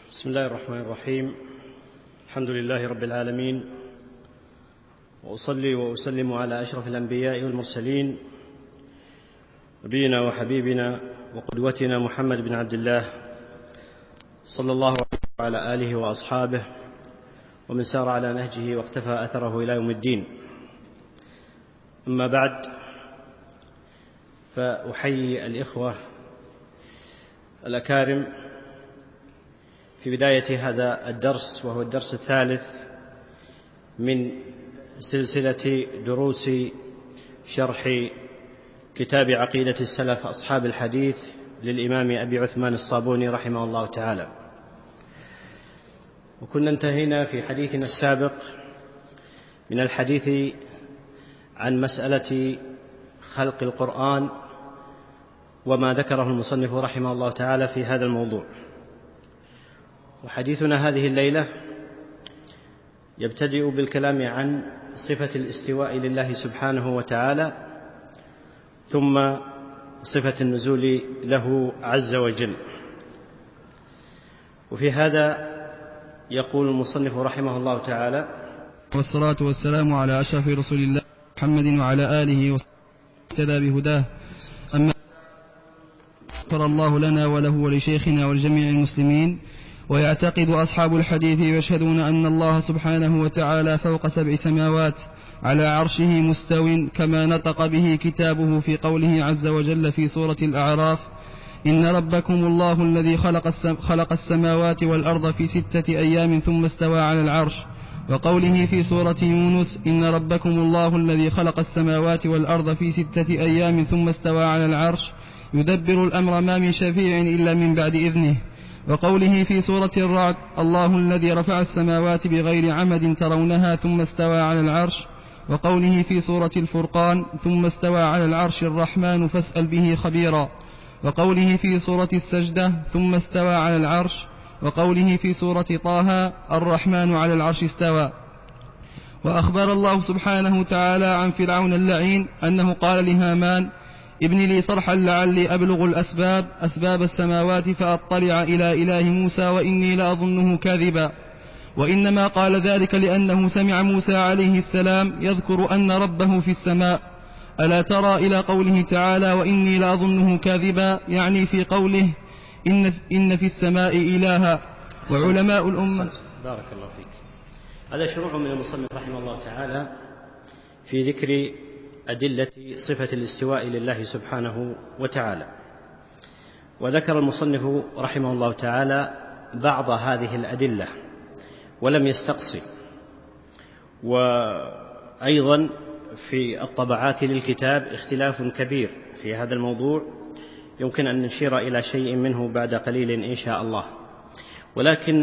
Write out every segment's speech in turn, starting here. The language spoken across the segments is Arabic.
بسم الله الرحمن الرحيم. الحمد لله رب العالمين، وأصلي وأسلم على أشرف الأنبياء والمرسلين، نبينا وحبيبنا وقدوتنا محمد بن عبد الله صلى الله عليه وعلى آله وأصحابه ومن سار على نهجه واقتفى أثره إلى يوم الدين. أما بعد، فأحيي الإخوة الأكارم في بداية هذا الدرس، وهو الدرس الثالث من سلسلة دروس شرح كتاب عقيدة السلف أصحاب الحديث للإمام أبي عثمان الصابوني رحمه الله تعالى. وكنا انتهينا في حديثنا السابق من الحديث عن مسألة خلق القرآن وما ذكره المصنف رحمه الله تعالى في هذا الموضوع. وحديثنا هذه الليلة يبتدئ بالكلام عن صفة الاستواء لله سبحانه وتعالى، ثم صفة النزول له عز وجل. وفي هذا يقول المصنف رحمه الله تعالى: والصلاة والسلام على أشرف رسول الله محمد وعلى آله وصحبه اهتدى بهداه. أما غفر الله لنا وله ولشيخنا ولجميع المسلمين. ويعتقد أصحاب الحديث ويشهدون أن الله سبحانه وتعالى فوق 7 سماوات على عرشه مستو، كما نطق به كتابه في قوله عز وجل في سورة الأعراف: إن ربكم الله الذي خلق السماوات والأرض في 6 أيام ثم استوى على العرش. وقوله في سورة يونس: إن ربكم الله الذي خلق السماوات والأرض في 6 أيام ثم استوى على العرش يدبر الأمر ما من شفيع إلا من بعد إذنه. وقوله في سورة الرعد: الله الذي رفع السماوات بغير عمد ترونها ثم استوى على العرش. وقوله في سورة الفرقان: ثم استوى على العرش الرحمن فاسأل به خبيرا. وقوله في سورة السجدة: ثم استوى على العرش. وقوله في سورة طه: الرحمن على العرش استوى. وأخبر الله سبحانه وتعالى عن فرعون اللعين أنه قال لهامان: ابن لي صرحا لعلي أبلغ أسباب السماوات فأطلع إلى إله موسى وإني لأظنه كاذبا. وإنما قال ذلك لأنه سمع موسى عليه السلام يذكر أن ربه في السماء. ألا ترى إلى قوله تعالى: وإني لأظنه كاذبا، يعني في قوله إن في السماء إلها. وعلماء الأمة. بارك الله فيك. هذا شروع من المصنف رحمه الله تعالى في ذكر أدلة صفة الاستواء لله سبحانه وتعالى. وذكر المصنف رحمه الله تعالى بعض هذه الأدلة ولم يستقصي. وأيضا في الطبعات للكتاب اختلاف كبير في هذا الموضوع، يمكن أن نشير إلى شيء منه بعد قليل إن شاء الله. ولكن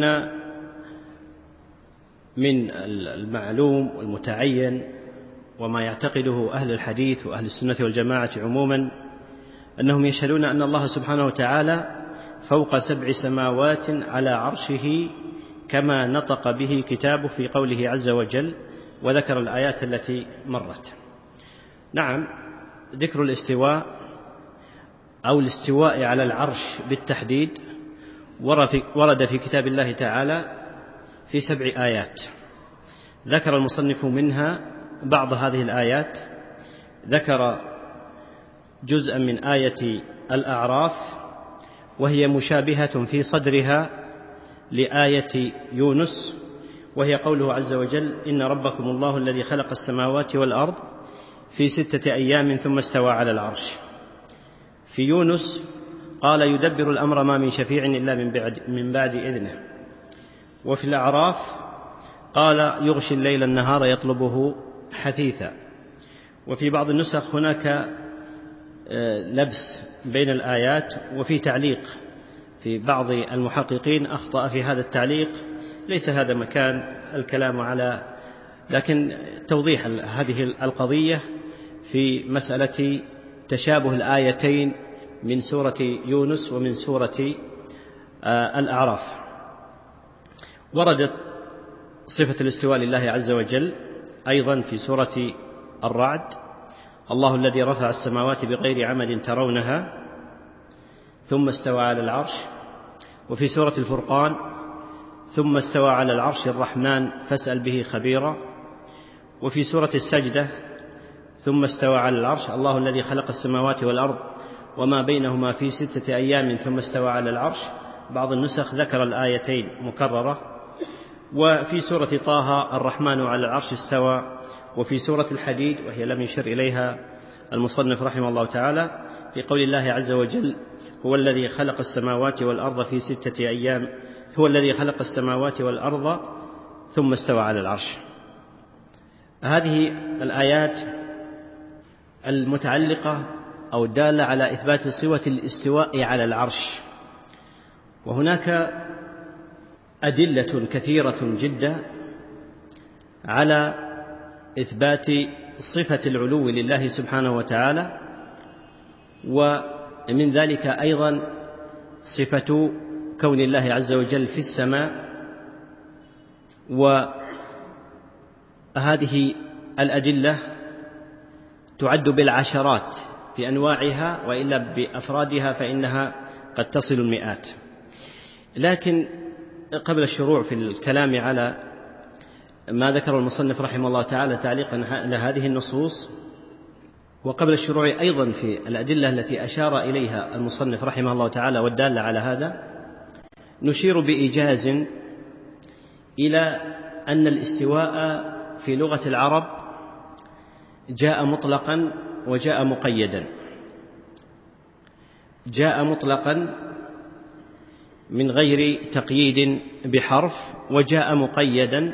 من المعلوم والمتعين وما يعتقده أهل الحديث وأهل السنة والجماعة عموما أنهم يشهدون أن الله سبحانه وتعالى فوق 7 سماوات على عرشه، كما نطق به كتابه في قوله عز وجل، وذكر الآيات التي مرت. نعم، ذكر الاستواء أو الاستواء على العرش بالتحديد ورد في كتاب الله تعالى في 7 آيات. ذكر المصنف منها بعض هذه الآيات. ذكر جزءا من آية الأعراف، وهي مشابهة في صدرها لآية يونس، وهي قوله عز وجل: إن ربكم الله الذي خلق السماوات والأرض في 6 أيام ثم استوى على العرش. في يونس قال: يدبر الأمر ما من شفيع إلا من بعد إذنه. وفي الأعراف قال: يغشي الليل النهار يطلبه حثيثا. وفي بعض النسخ هناك لبس بين الآيات، وفي تعليق في بعض المحققين أخطأ في هذا التعليق، ليس هذا مكان الكلام على، لكن توضيح هذه القضية في مسألة تشابه الآيتين من سورة يونس ومن سورة الأعراف. وردت صفة الاستواء لله عز وجل أيضا في سورة الرعد: الله الذي رفع السماوات بغير عمد ترونها ثم استوى على العرش. وفي سورة الفرقان: ثم استوى على العرش الرحمن فاسأل به خبيرا. وفي سورة السجدة ثم استوى على العرش الله الذي خلق السماوات والأرض وما بينهما في 6 أيام ثم استوى على العرش. بعض النسخ ذكر الآيتين مكررة. وفي سورة طه الرحمن على العرش استوى. وفي سورة الحديد وهي لم يشر إليها المصنف رحمه الله تعالى في قول الله عز وجل هو الذي خلق السماوات والأرض في 6 أيام هو الذي خلق السماوات والأرض ثم استوى على العرش. هذه الآيات المتعلقة أو الدالة على إثبات صفة الاستواء على العرش. وهناك أدلة كثيرة جدا على إثبات صفة العلو لله سبحانه وتعالى، ومن ذلك أيضا صفة كون الله عز وجل في السماء. وهذه الأدلة تعد بالعشرات بأنواعها، وإلا بأفرادها فإنها قد تصل المئات. لكن قبل الشروع في الكلام على ما ذكر المصنف رحمه الله تعالى تعليقا على هذه النصوص، وقبل الشروع أيضا في الأدلة التي أشار إليها المصنف رحمه الله تعالى والدالة على هذا، نشير بإيجاز إلى أن الاستواء في لغة العرب جاء مطلقا وجاء مقيدا. جاء مطلقا من غير تقييد بحرف، وجاء مقيدا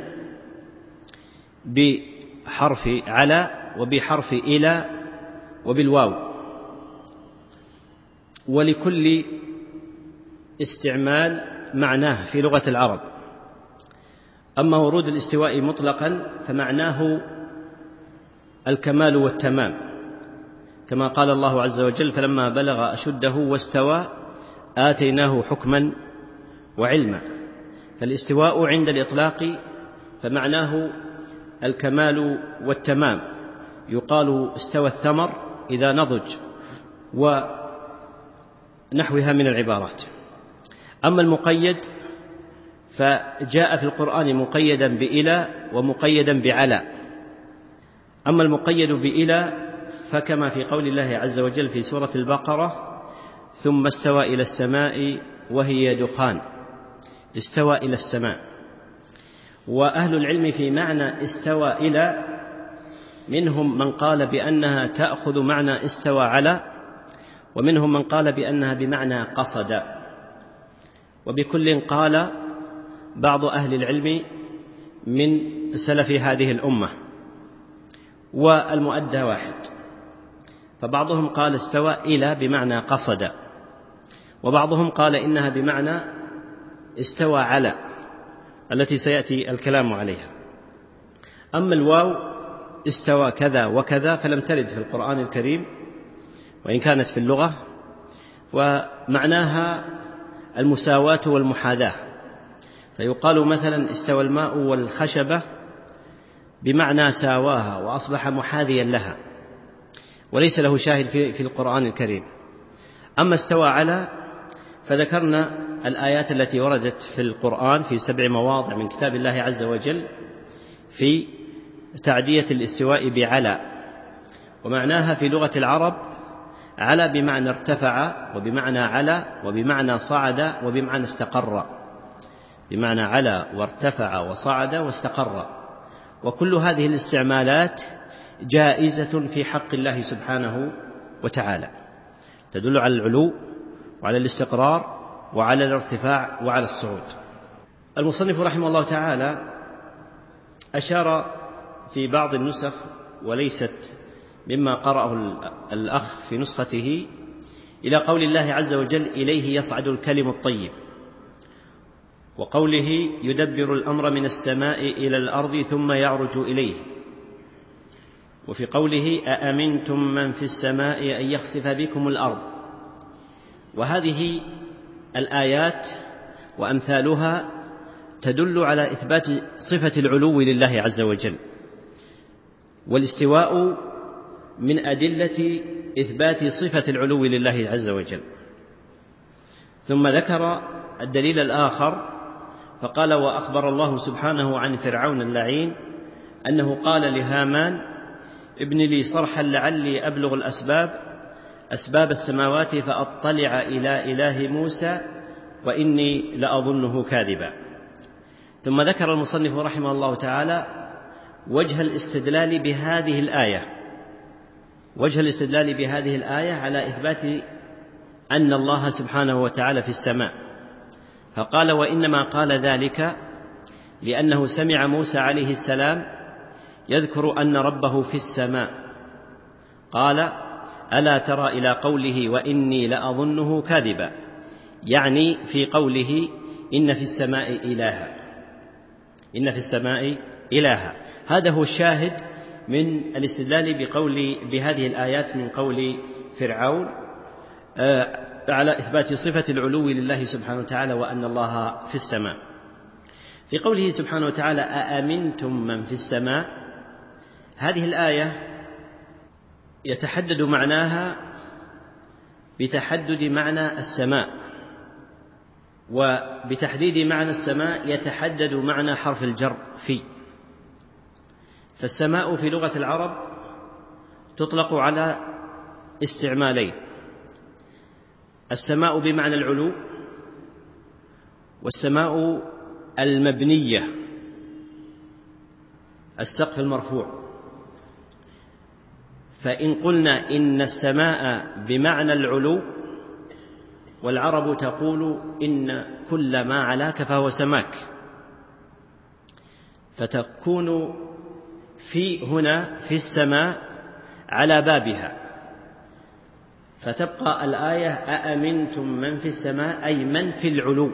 بحرف على وبحرف إلى وبالواو، ولكل استعمال معناه في لغة العرب. أما ورود الاستواء مطلقا فمعناه الكمال والتمام، كما قال الله عز وجل فلما بلغ أشده واستوى آتيناه حكما وعلما. فالاستواء عند الإطلاق فمعناه الكمال والتمام، يقال استوى الثمر إذا نضج ونحوها من العبارات. أما المقيد فجاء في القرآن مقيدا بإلى ومقيدا بعلى. أما المقيد بإلى فكما في قول الله عز وجل في سورة البقرة ثم استوى إلى السماء وهي دخان. استوى إلى السماء. وأهل العلم في معنى استوى إلى منهم من قال بأنها تأخذ معنى استوى على، ومنهم من قال بأنها بمعنى قصد. وبكل قال بعض أهل العلم من سلف هذه الأمة، والمؤدى واحد. فبعضهم قال استوى إلى بمعنى قصد، وبعضهم قال إنها بمعنى استوى على التي سيأتي الكلام عليها. أما الواو استوى كذا وكذا فلم ترد في القرآن الكريم، وإن كانت في اللغة، ومعناها المساواة والمحاذاة. فيقال مثلا استوى الماء والخشبة بمعنى ساواها وأصبح محاذيا لها، وليس له شاهد في القرآن الكريم. أما استوى على فذكرنا الآيات التي وردت في القرآن في 7 مواضع من كتاب الله عز وجل في تعدية الاستواء بعلى، ومعناها في لغة العرب على بمعنى ارتفع، وبمعنى على، وبمعنى صعد، وبمعنى استقر. بمعنى على وارتفع وصعد واستقر. وكل هذه الاستعمالات جائزة في حق الله سبحانه وتعالى، تدل على العلو وعلى الاستقرار وعلى الارتفاع وعلى الصعود. المصنف رحمه الله تعالى أشار في بعض النسخ، وليست مما قرأه الأخ في نسخته، إلى قول الله عز وجل إليه يصعد الكلم الطيب، وقوله يدبر الأمر من السماء إلى الأرض ثم يعرج إليه، وفي قوله أأمنتم من في السماء أن يخسف بكم الأرض. وهذه الآيات وأمثالها تدل على إثبات صفة العلو لله عز وجل، والاستواء من أدلة إثبات صفة العلو لله عز وجل. ثم ذكر الدليل الآخر فقال: وأخبر الله سبحانه عن فرعون اللعين أنه قال لهامان: ابن لي صرحا لعلي أبلغ أسباب السماوات فأطلع إلى إله موسى وإني لأظنه كاذبا. ثم ذكر المصنف رحمه الله تعالى وجه الاستدلال بهذه الآية على إثبات أن الله سبحانه وتعالى في السماء، فقال: وإنما قال ذلك لأنه سمع موسى عليه السلام يذكر أن ربه في السماء، قال: ألا ترى إلى قوله وإني لأظنه كاذبا، يعني في قوله إن في السماء إلها. هذا هو الشاهد من الاستدلال بهذه الآيات من قول فرعون على إثبات صفة العلو لله سبحانه وتعالى وأن الله في السماء. في قوله سبحانه وتعالى: أأمنتم من في السماء، هذه الآية يتحدد معناها بتحدد معنى السماء، وبتحديد معنى السماء يتحدد معنى حرف الجر في. فالسماء في لغة العرب تطلق على استعمالين: السماء بمعنى العلو، والسماء المبنية السقف المرفوع. فإن قلنا إن السماء بمعنى العلو، والعرب تقول إن كل ما علاك فهو سماك، فتكون هنا في السماء على بابها، فتبقى الآية: أأمنتم من في السماء، أي من في العلو،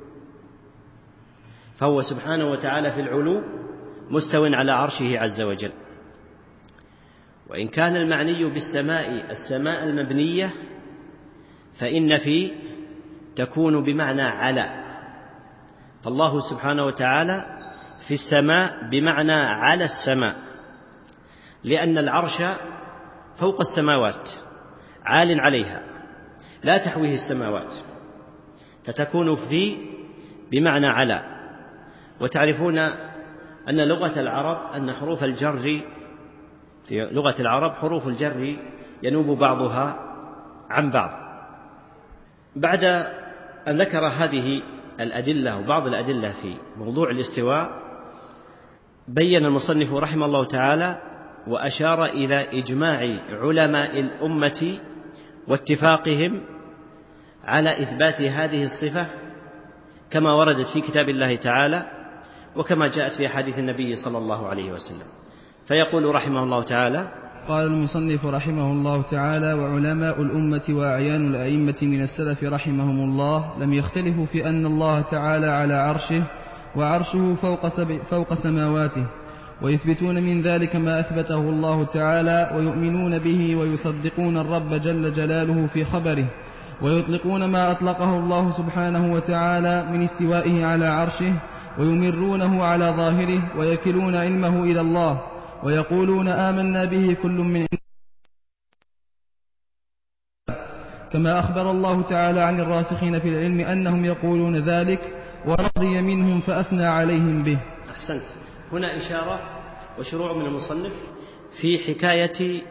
فهو سبحانه وتعالى في العلو مستو على عرشه عز وجل. وإن كان المعني بالسماء السماء المبنية، فإن في تكون بمعنى على، فالله سبحانه وتعالى في السماء بمعنى على السماء، لأن العرش فوق السماوات عال عليها لا تحويه السماوات، فتكون في بمعنى على. وتعرفون أن لغة العرب أن حروف الجر في لغة العرب حروف الجر ينوب بعضها عن بعض. بعد أن ذكر هذه الأدلة وبعض الأدلة في موضوع الاستواء، بين المصنف رحمه الله تعالى وأشار إلى إجماع علماء الأمة واتفاقهم على إثبات هذه الصفة كما وردت في كتاب الله تعالى وكما جاءت في أحاديث النبي صلى الله عليه وسلم. فيقول رحمه الله تعالى: قال المصنف رحمه الله تعالى: وعلماء الأمة وأعيان الأئمة من السلف رحمهم الله لم يختلفوا في أن الله تعالى على عرشه، وعرشه فوق سماواته، ويثبتون من ذلك ما أثبته الله تعالى، ويؤمنون به ويصدقون الرب جل جلاله في خبره، ويطلقون ما أطلقه الله سبحانه وتعالى من استوائه على عرشه، ويمرونه على ظاهره، ويكلون علمه إلى الله، ويقولون آمنا به كل من عند، كما أخبر الله تعالى عن الراسخين في العلم أنهم يقولون ذلك، ورضي منهم فأثنى عليهم به. أحسنت. هنا إشارة وشروع من المصنف في حكاية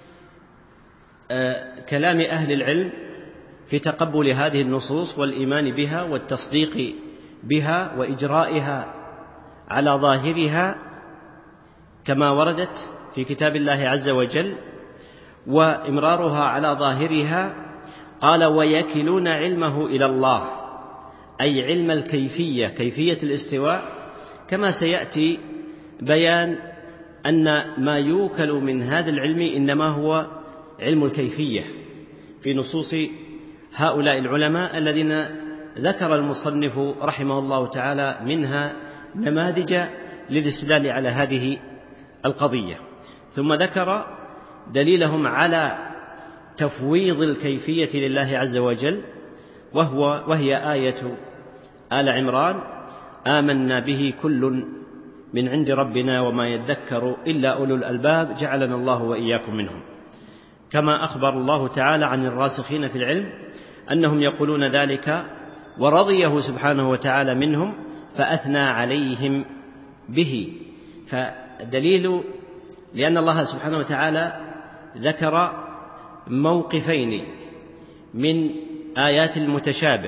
كلام أهل العلم في تقبل هذه النصوص والإيمان بها والتصديق بها وإجرائها على ظاهرها كما وردت في كتاب الله عز وجل، وإمرارها على ظاهرها. قال: ويكلون علمه إلى الله، أي علم الكيفية، كيفية الاستواء، كما سيأتي بيان أن ما يوكل من هذا العلم إنما هو علم الكيفية في نصوص هؤلاء العلماء الذين ذكر المصنف رحمه الله تعالى منها نماذج للاستدلال على هذه القضية. ثم ذكر دليلهم على تفويض الكيفية لله عز وجل، وهي آية آل عمران: آمنا به كل من عند ربنا وما يذكر إلا أولو الألباب جعلنا الله وإياكم منهم. كما أخبر الله تعالى عن الراسخين في العلم أنهم يقولون ذلك، ورضيه سبحانه وتعالى منهم فأثنى عليهم به. فدليل لأن الله سبحانه وتعالى ذكر موقفين من آيات المتشابه،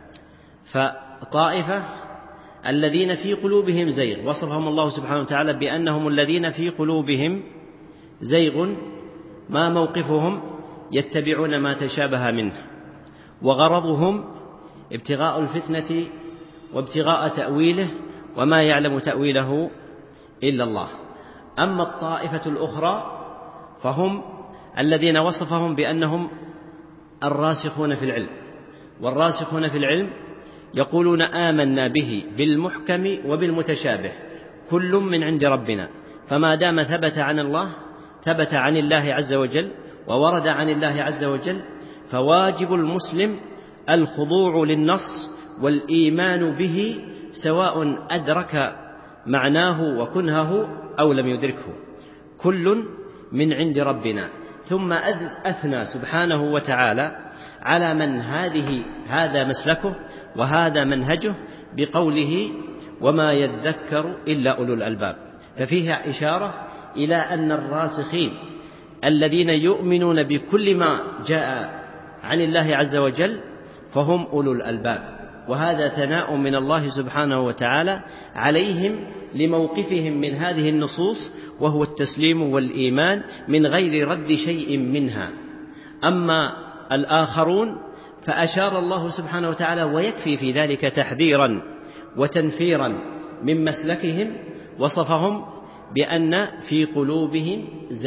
فطائفة الذين في قلوبهم زيغ وصفهم الله سبحانه وتعالى بأنهم الذين في قلوبهم زيغ، ما موقفهم؟ يتبعون ما تشابه منه، وغرضهم ابتغاء الفتنة وابتغاء تأويله، وما يعلم تأويله إلا الله. أما الطائفة الأخرى فهم الذين وصفهم بأنهم الراسخون في العلم، والراسخون في العلم يقولون آمنا به بالمحكم وبالمتشابه كل من عند ربنا، فما دام ثبت عن الله ثبت عن الله عز وجل وورد عن الله عز وجل، فواجب المسلم الخضوع للنص والإيمان به سواء أدرك معناه وكنهه أو لم يدركه، كل من عند ربنا. ثم أثنى سبحانه وتعالى على من هذا مسلكه وهذا منهجه بقوله وما يذكر إلا أولو الألباب، ففيها إشارة إلى أن الراسخين الذين يؤمنون بكل ما جاء عن الله عز وجل فهم أولو الألباب، وهذا ثناء من الله سبحانه وتعالى عليهم لموقفهم من هذه النصوص، وهو التسليم والإيمان من غير رد شيء منها. أما الآخرون فأشار الله سبحانه وتعالى ويكفي في ذلك تحذيرا وتنفيرا من مسلكهم، وصفهم بأن في قلوبهم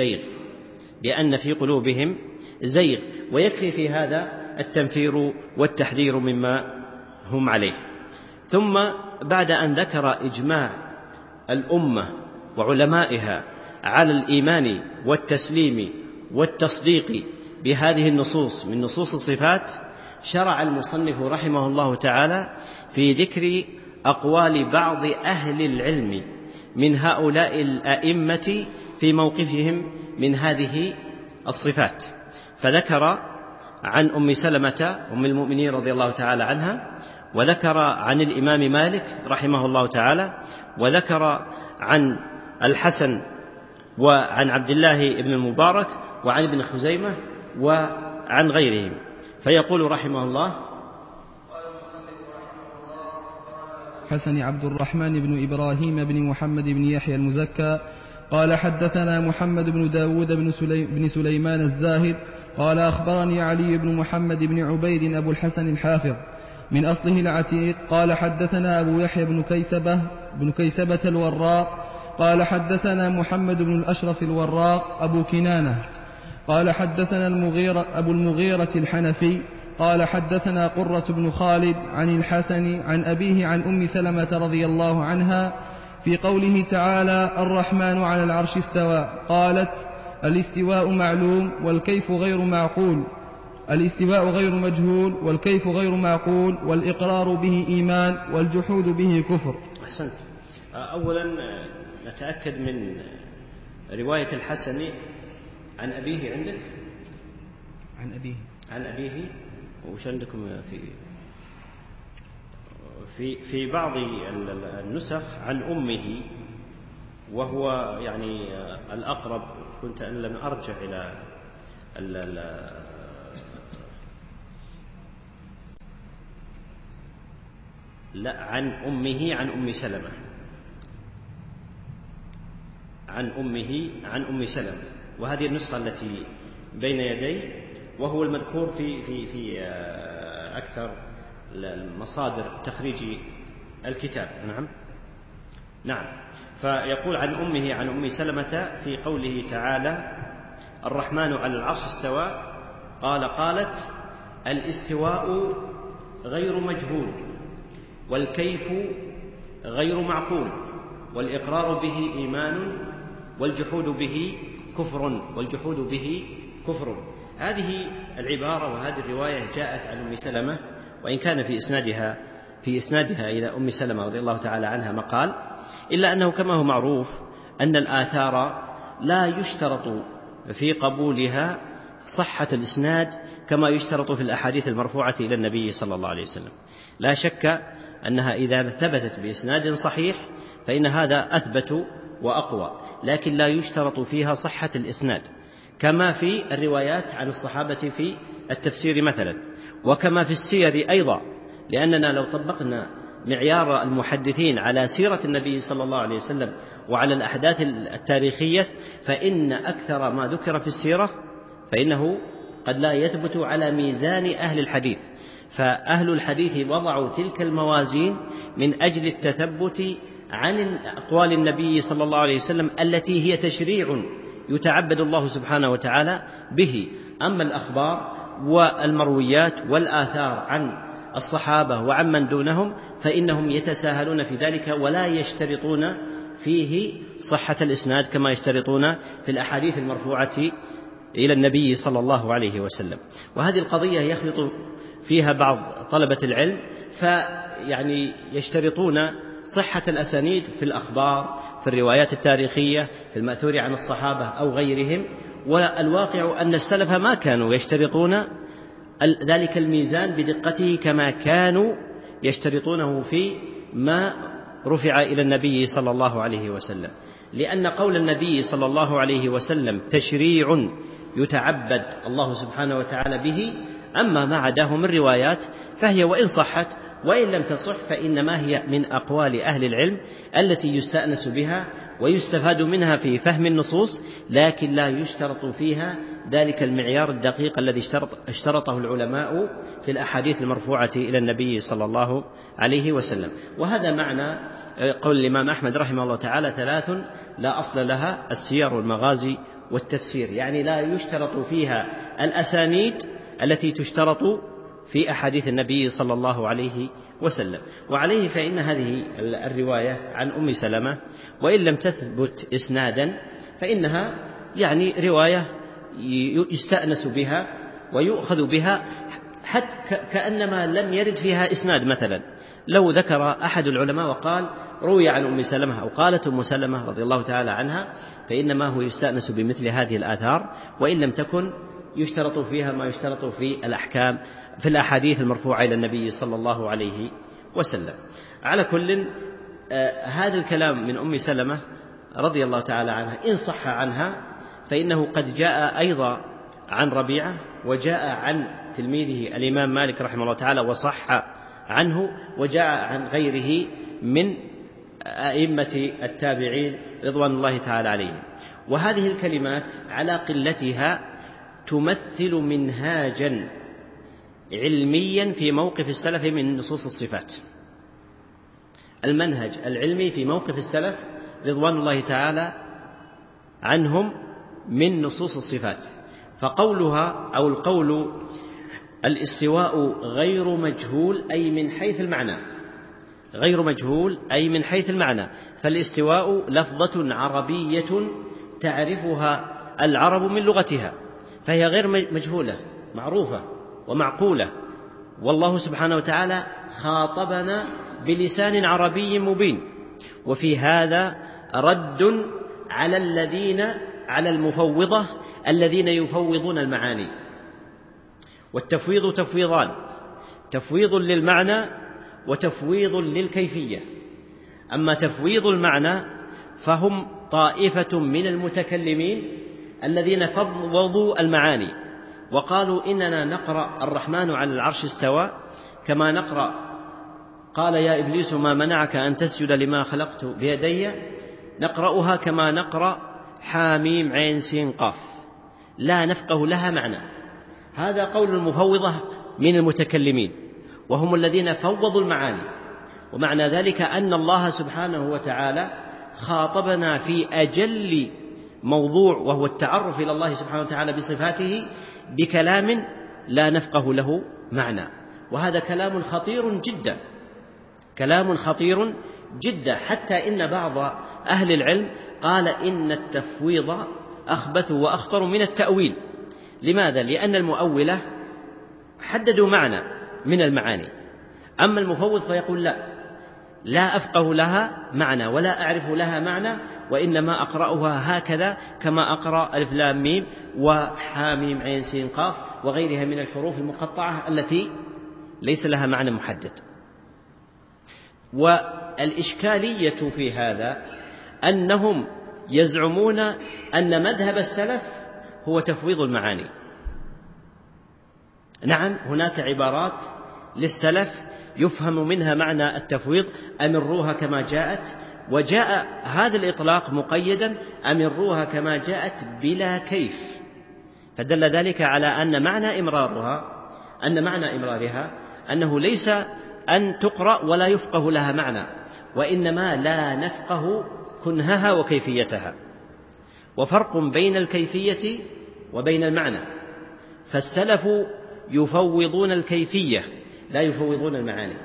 زيغ، ويكفي في هذا التنفير والتحذير مما هم عليه. ثم بعد أن ذكر إجماع الأمة وعلمائها على الإيمان والتسليم والتصديق بهذه النصوص من نصوص الصفات، شرع المصنف رحمه الله تعالى في ذكر أقوال بعض أهل العلم من هؤلاء الأئمة في موقفهم من هذه الصفات، فذكر عن أم سلمة أم المؤمنين رضي الله تعالى عنها، وذكر عن الإمام مالك رحمه الله تعالى، وذكر عن الحسن وعن عبد الله بن المبارك وعن ابن خزيمة وعن غيرهم. فيقول رحمه الله: حسن عبد الرحمن بن إبراهيم بن محمد بن يحيى المزكى قال حدثنا محمد بن داود بن سليمان الزاهد قال أخبرني علي بن محمد بن عبيد أبو الحسن الحافظ من أصله العتيق قال حدثنا أبو يحيى بن كيسبة الوراق قال حدثنا محمد بن الأشرس الوراق أبو كنانة قال حدثنا أبو المغيرة الحنفي قال حدثنا قرة بن خالد عن الحسن عن أبيه عن أم سلمة رضي الله عنها في قوله تعالى الرحمن على العرش استوى، قالت الاستواء معلوم والكيف غير معقول، الاستواء غير مجهول والكيف غير معقول، والإقرار به إيمان والجحود به كفر. أحسنت. أولا نتأكد من رواية الحسن عن أبيه. عندك عن أبيه وش عندكم في بعض النسخ عن أمه، وهو يعني الأقرب. كنت أن لم أرجع إلى لا عن أمه عن أم سلمة، عن أمه عن أم سلمة، وهذه النسخة التي بين يدي، وهو المذكور في أكثر المصادر تخريج الكتاب. نعم. فيقول عن أمه عن أم سلمة في قوله تعالى الرحمن على العرش استوى، قالت الاستواء غير مجهول والكيف غير معقول والإقرار به إيمان والجحود به كفر. هذه العبارة وهذه الرواية جاءت عن أم سلمة، وإن كان في إسنادها إلى أم سلمة رضي الله تعالى عنها مقال، إلا أنه كما هو معروف أن الآثار لا يشترط في قبولها صحة الإسناد كما يشترط في الأحاديث المرفوعة إلى النبي صلى الله عليه وسلم. لا شك أنها إذا ثبتت بإسناد صحيح فإن هذا أثبت وأقوى، لكن لا يشترط فيها صحة الإسناد، كما في الروايات عن الصحابة في التفسير مثلا، وكما في السير أيضا، لأننا لو طبقنا معيار المحدثين على سيرة النبي صلى الله عليه وسلم وعلى الأحداث التاريخية، فإن أكثر ما ذكر في السيرة فإنه قد لا يثبت على ميزان أهل الحديث، فأهل الحديث وضعوا تلك الموازين من أجل التثبت عن أقوال النبي صلى الله عليه وسلم التي هي تشريع يتعبد الله سبحانه وتعالى به. أما الأخبار والمرويات والآثار عن الصحابة وعن من دونهم فإنهم يتساهلون في ذلك ولا يشترطون فيه صحة الإسناد كما يشترطون في الأحاديث المرفوعة إلى النبي صلى الله عليه وسلم. وهذه القضية يخلط فيها بعض طلبة العلم، فيعني يشترطون صحة الأسانيد في الأخبار، في الروايات التاريخية، في المأثور عن الصحابة أو غيرهم، والواقع أن السلف ما كانوا يشترطون ذلك الميزان بدقته كما كانوا يشترطونه في ما رفع إلى النبي صلى الله عليه وسلم، لأن قول النبي صلى الله عليه وسلم تشريع يتعبد الله سبحانه وتعالى به. أما ما عداه من روايات فهي وإن صحت وإن لم تصح فإنما هي من أقوال أهل العلم التي يستأنس بها ويستفاد منها في فهم النصوص، لكن لا يشترط فيها ذلك المعيار الدقيق الذي اشترطه العلماء في الأحاديث المرفوعة إلى النبي صلى الله عليه وسلم. وهذا معنى قول الإمام أحمد رحمه الله تعالى: 3 لا أصل لها: السير والمغازي والتفسير، يعني لا يشترط فيها الأسانيد التي تشترط في أحاديث النبي صلى الله عليه وسلم. وعليه فإن هذه الرواية عن أم سلمة وإن لم تثبت إسنادا فإنها يعني رواية يستأنس بها ويؤخذ بها، حتى كأنما لم يرد فيها إسناد. مثلا لو ذكر أحد العلماء وقال روي عن أم سلمة أو قالت أم سلمة رضي الله تعالى عنها، فإنما هو يستأنس بمثل هذه الآثار، وإن لم تكن يشترط فيها ما يشترط في الأحكام في الأحاديث المرفوعة إلى النبي صلى الله عليه وسلم. على كل هذا الكلام من أم سلمة رضي الله تعالى عنها إن صح عنها فإنه قد جاء أيضا عن ربيعة، وجاء عن تلميذه الإمام مالك رحمه الله تعالى وصح عنه، وجاء عن غيره من أئمة التابعين رضوان الله تعالى عليهم. وهذه الكلمات على قلتها تمثل منهاجا علميا في موقف السلف من نصوص الصفات. المنهج العلمي في موقف السلف رضوان الله تعالى عنهم من نصوص الصفات، فقولها أو القول الاستواء غير مجهول أي من حيث المعنى، غير مجهول أي من حيث المعنى، فالاستواء لفظة عربية تعرفها العرب من لغتها، فهي غير مجهولة، معروفة ومعقولة. والله سبحانه وتعالى خاطبنا بلسان عربي مبين. وفي هذا رد على المفوضة الذين يفوضون المعاني. والتفويض تفويضان: تفويض للمعنى وتفويض للكيفية. أما تفويض المعنى فهم طائفة من المتكلمين الذين فوضوا المعاني وقالوا إننا نقرأ الرحمن على العرش استوى كما نقرأ قال يا إبليس ما منعك أن تسجد لما خلقت بيدي، نقرأها كما نقرأ حاميم عين سين قاف، لا نفقه لها معنى. هذا قول المفوضة من المتكلمين، وهم الذين فوضوا المعاني. ومعنى ذلك أن الله سبحانه وتعالى خاطبنا في أجل موضوع، وهو التعرف إلى الله سبحانه وتعالى بصفاته، بكلام لا نفقه له معنى. وهذا كلام خطير جدا، كلام خطير جدا، حتى إن بعض أهل العلم قال إن التفويض أخبث وأخطر من التأويل. لماذا؟ لأن المؤولة حددوا معنى من المعاني، أما المفوض فيقول لا أفقه لها معنى ولا أعرف لها معنى، وإنما أقرأها هكذا كما أقرأ ألف لام ميم وحاميم عين سين قاف وغيرها من الحروف المقطعة التي ليس لها معنى محدد. والإشكالية في هذا أنهم يزعمون أن مذهب السلف هو تفويض المعاني. نعم، هناك عبارات للسلف يفهم منها معنى التفويض: أمروها كما جاءت، وجاء هذا الإطلاق مقيدا: أمروها كما جاءت بلا كيف، فدل ذلك على أن معنى إمرارها أنه ليس أن تقرأ ولا يفقه لها معنى، وإنما لا نفقه كنهها وكيفيتها. وفرق بين الكيفية وبين المعنى، فالسلف يفوضون الكيفية لا يفوضون المعاني،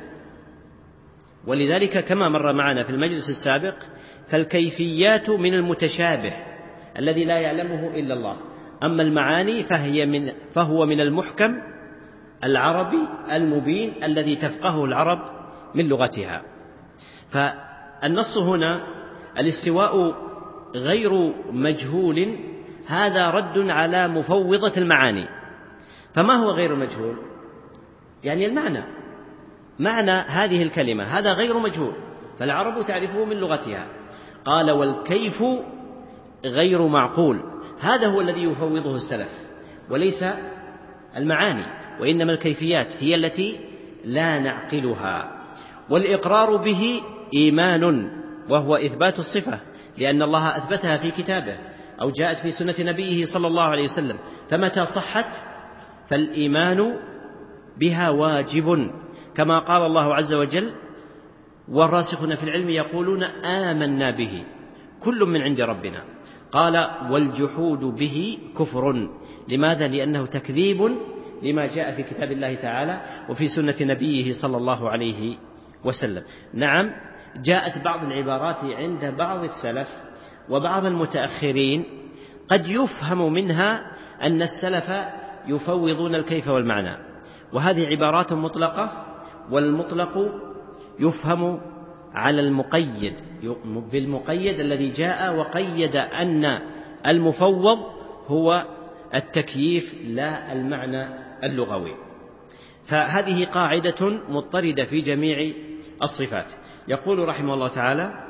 ولذلك كما مر معنا في المجلس السابق فالكيفيات من المتشابه الذي لا يعلمه إلا الله، أما المعاني فهو من المحكم العربي المبين الذي تفقهه العرب من لغتها. فالنص هنا: الاستواء غير مجهول، هذا رد على مفوضة المعاني. فما هو غير مجهول؟ يعني المعنى، معنى هذه الكلمة هذا غير مجهول، فالعرب تعرفه من لغتها. قال: والكيف غير معقول، هذا هو الذي يفوضه السلف، وليس المعاني، وإنما الكيفيات هي التي لا نعقلها. والإقرار به إيمان، وهو إثبات الصفة، لأن الله أثبتها في كتابه أو جاءت في سنة نبيه صلى الله عليه وسلم، فمتى صحت فالإيمان بها واجب، كما قال الله عز وجل: والراسخون في العلم يقولون آمنا به كل من عند ربنا. قال: والجحود به كفر. لماذا؟ لأنه تكذيب لما جاء في كتاب الله تعالى وفي سنة نبيه صلى الله عليه وسلم. نعم، جاءت بعض العبارات عند بعض السلف وبعض المتأخرين قد يفهم منها أن السلف يفوضون الكيف والمعنى، وهذه عبارات مطلقة، والمطلق يفهم على المقيد بالمقيد الذي جاء وقيد أن المفوض هو التكييف لا المعنى اللغوي. فهذه قاعدة مضطردة في جميع الصفات. يقول رحمه الله تعالى: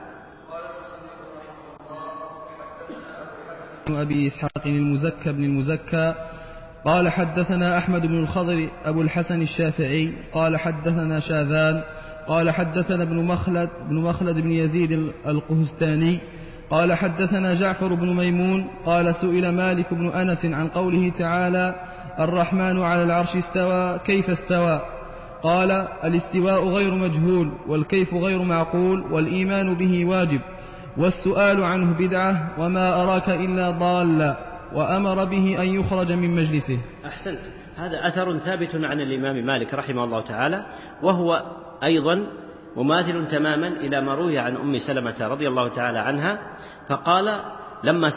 أبي إسحاق المزكى بن المزكى قال: حدثنا أحمد بن الخضر أبو الحسن الشافعي قال: حدثنا شاذان قال: حدثنا ابن مخلد بن يزيد القهستاني قال: حدثنا جعفر بن ميمون قال: سئل مالك بن أنس عن قوله تعالى: الرحمن على العرش استوى، كيف استوى؟ قال: الاستواء غير مجهول، والكيف غير معقول، والإيمان به واجب، والسؤال عنه بدعة، وما أراك إلا ضالا، وأمر به أن يخرج من مجلسه. أحسنت، هذا أثر ثابت عن الإمام مالك رحمه الله تعالى، وهو أيضا مماثل تماما إلى ما روي عن أم سلمة رضي الله تعالى عنها. فقال لما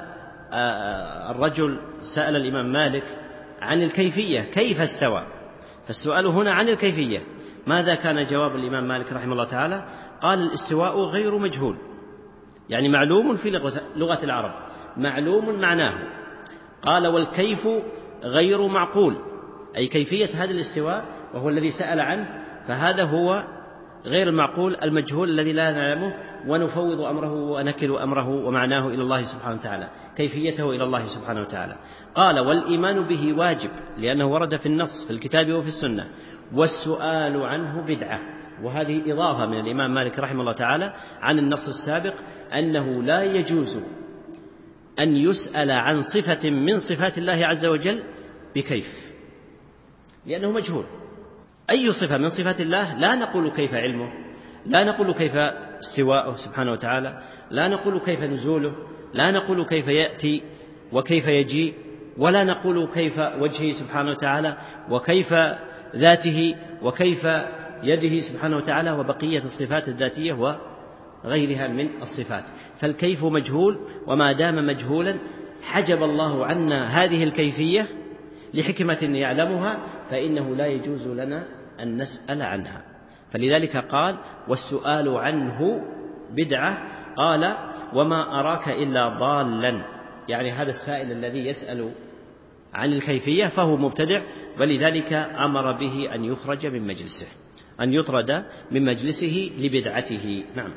الرجل سأل الإمام مالك عن الكيفية كيف استوى، فالسؤال هنا عن الكيفية، ماذا كان جواب الإمام مالك رحمه الله تعالى؟ قال: الاستواء غير مجهول، يعني معلوم في لغة العرب، معلوم معناه. قال: والكيف غير معقول، أي كيفية هذا الاستواء وهو الذي سأل عنه، فهذا هو غير المعقول المجهول الذي لا نعلمه، ونفوض أمره ونكل أمره ومعناه إلى الله سبحانه وتعالى، كيفيته إلى الله سبحانه وتعالى. قال: والإيمان به واجب، لأنه ورد في النص في الكتاب وفي السنة، والسؤال عنه بدعة. وهذه إضافة من الإمام مالك رحمه الله تعالى عن النص السابق أنه لا يجوز أن يسأل عن صفة من صفات الله عز وجل بكيف، لأنه مجهول. أي صفة من صفات الله لا نقول كيف علمه، لا نقول كيف استواءه سبحانه وتعالى، لا نقول كيف نزوله، لا نقول كيف يأتي وكيف يجيء، ولا نقول كيف وجهه سبحانه وتعالى، وكيف ذاته، وكيف يده سبحانه وتعالى، وبقية الصفات الذاتية وغيرها من الصفات. فالكيف مجهول، وما دام مجهولا حجب الله عنا هذه الكيفية لحكمة يعلمها، فإنه لا يجوز لنا أن نسأل عنها. فلذلك قال: والسؤال عنه بدعة. قال: وما أراك إلا ضالا، يعني هذا السائل الذي يسأل عن الكيفية فهو مبتدع، ولذلك أمر به أن يخرج من مجلسه. أن يطرد من مجلسه لبدعته. نعم.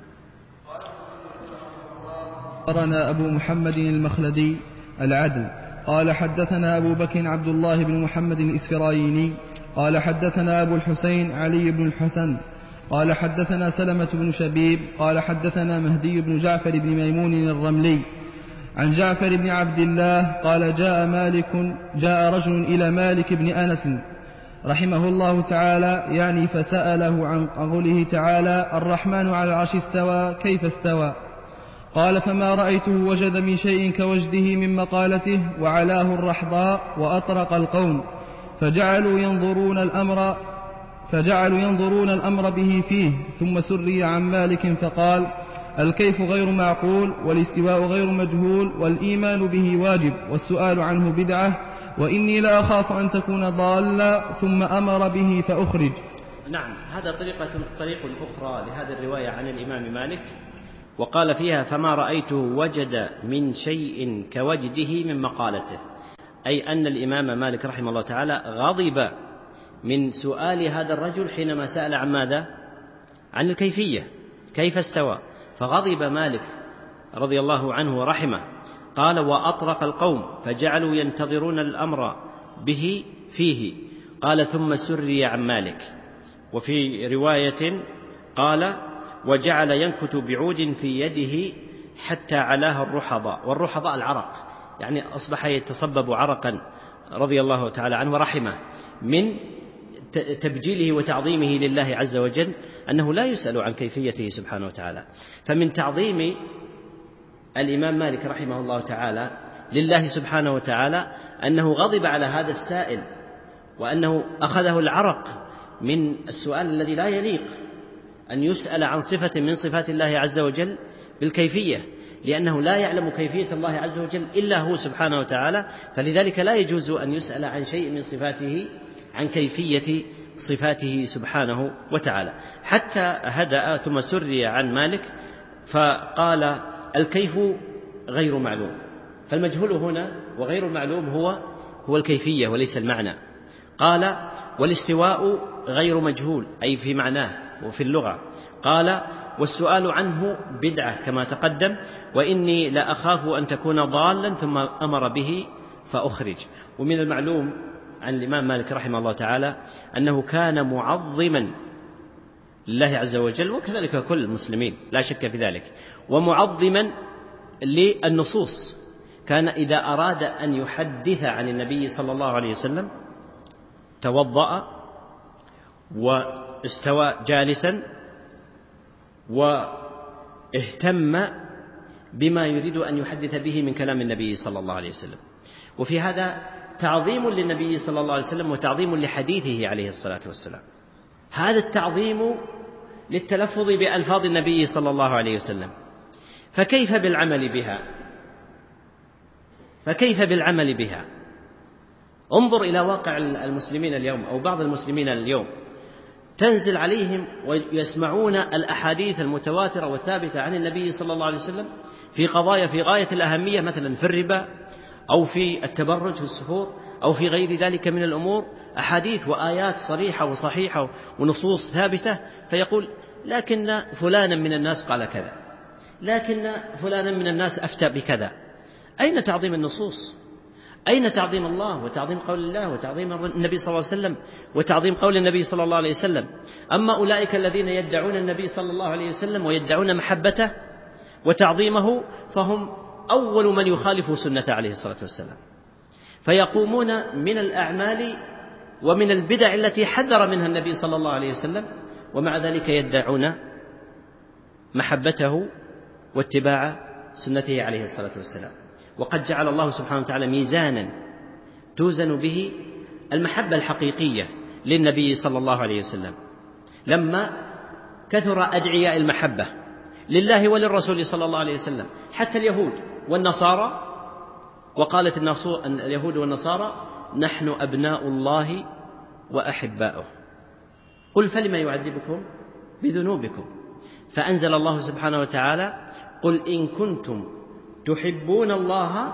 أخبرنا أبو محمد المخلدي العدل قال حدثنا أبو بكر عبد الله بن محمد الإسفرايني قال حدثنا أبو الحسين علي بن الحسن قال حدثنا سلمة بن شبيب قال حدثنا مهدي بن جعفر بن ميمون الرملي عن جعفر بن عبد الله قال جاء رجل إلى مالك بن أنس رحمه الله تعالى يعني فسأله عن قوله تعالى الرحمن على العرش استوى كيف استوى؟ قال فما رأيته وجد من شيء كوجده من مقالته وعلاه الرحضاء وأطرق القوم فجعلوا ينظرون الأمر به فيه. ثم سري عن مالك فقال الكيف غير معقول والاستواء غير مجهول والإيمان به واجب والسؤال عنه بدعة وإني لا أخاف أن تكون ضالا ثم أمر به فأخرج. نعم. هذا طريق أخرى لهذه الرواية عن الإمام مالك، وقال فيها فما رأيته وجد من شيء كوجده من مقالته، أي أن الإمام مالك رحمه الله تعالى غضب من سؤال هذا الرجل حينما سأل عن ماذا؟ عن الكيفية، كيف استوى، فغضب مالك رضي الله عنه ورحمه. قال وأطرق القوم فجعلوا ينتظرون الأمر به فيه. قال ثم سري عن مالك. وفي رواية قال وجعل ينكت بعود في يده حتى علاها الرحضاء، والرحضاء العرق، يعني أصبح يتصبب عرقا رضي الله تعالى عنه ورحمه من تبجيله وتعظيمه لله عز وجل، أنه لا يسأل عن كيفيته سبحانه وتعالى. فمن تعظيم الإمام مالك رحمه الله تعالى لله سبحانه وتعالى أنه غضب على هذا السائل، وأنه أخذه العرق من السؤال الذي لا يليق أن يسأل عن صفة من صفات الله عز وجل بالكيفية، لأنه لا يعلم كيفية الله عز وجل إلا هو سبحانه وتعالى، فلذلك لا يجوز أن يسأل عن شيء من صفاته، عن كيفية صفاته سبحانه وتعالى، حتى هدأ. ثم سري عن مالك فقال الكيف غير معلوم، فالمجهول هنا وغير المعلوم هو الكيفية وليس المعنى. قال والاستواء غير مجهول، أي في معناه وفي اللغة. قال والسؤال عنه بدعة كما تقدم، وإني لا أخاف أن تكون ضالا ثم أمر به فأخرج. ومن المعلوم عن الإمام مالك رحمه الله تعالى أنه كان معظما لله عز وجل، وكذلك كل المسلمين لا شك في ذلك، ومعظما للنصوص. كان إذا أراد أن يحدث عن النبي صلى الله عليه وسلم توضأ واستوى جالسا واهتم بما يريد أن يحدث به من كلام النبي صلى الله عليه وسلم. وفي هذا تعظيم للنبي صلى الله عليه وسلم وتعظيم لحديثه عليه الصلاة والسلام. هذا التعظيم للتلفظ بألفاظ النبي صلى الله عليه وسلم، فكيف بالعمل بها؟ انظر إلى واقع المسلمين اليوم أو بعض المسلمين اليوم، تنزل عليهم ويسمعون الأحاديث المتواترة والثابتة عن النبي صلى الله عليه وسلم في قضايا في غاية الأهمية، مثلا في الربا أو في التبرج في السفور أو في غير ذلك من الأمور، أحاديث وآيات صريحة وصحيحة ونصوص ثابتة، فيقول لكن فلانا من الناس قال كذا، لكن فلانا من الناس أفتى بكذا. أين تعظيم النصوص؟ أين تعظيم الله وتعظيم قول الله وتعظيم النبي صلى الله عليه وسلم وتعظيم قول النبي صلى الله عليه وسلم؟ أما أولئك الذين يدعون النبي صلى الله عليه وسلم ويدعون محبته وتعظيمه، فهم أول من يخالف سنة عليه الصلاة والسلام، فيقومون من الأعمال ومن البدع التي حذر منها النبي صلى الله عليه وسلم، ومع ذلك يدعون محبته واتباع سنته عليه الصلاة والسلام. وقد جعل الله سبحانه وتعالى ميزانا توزن به المحبة الحقيقية للنبي صلى الله عليه وسلم، لما كثر أدعياء المحبة لله وللرسول صلى الله عليه وسلم، حتى اليهود والنصارى، وقالت اليهود والنصارى نحن أبناء الله وأحباؤه، قل فلم يعذبكم بذنوبكم؟ فأنزل الله سبحانه وتعالى قل إن كنتم تحبون الله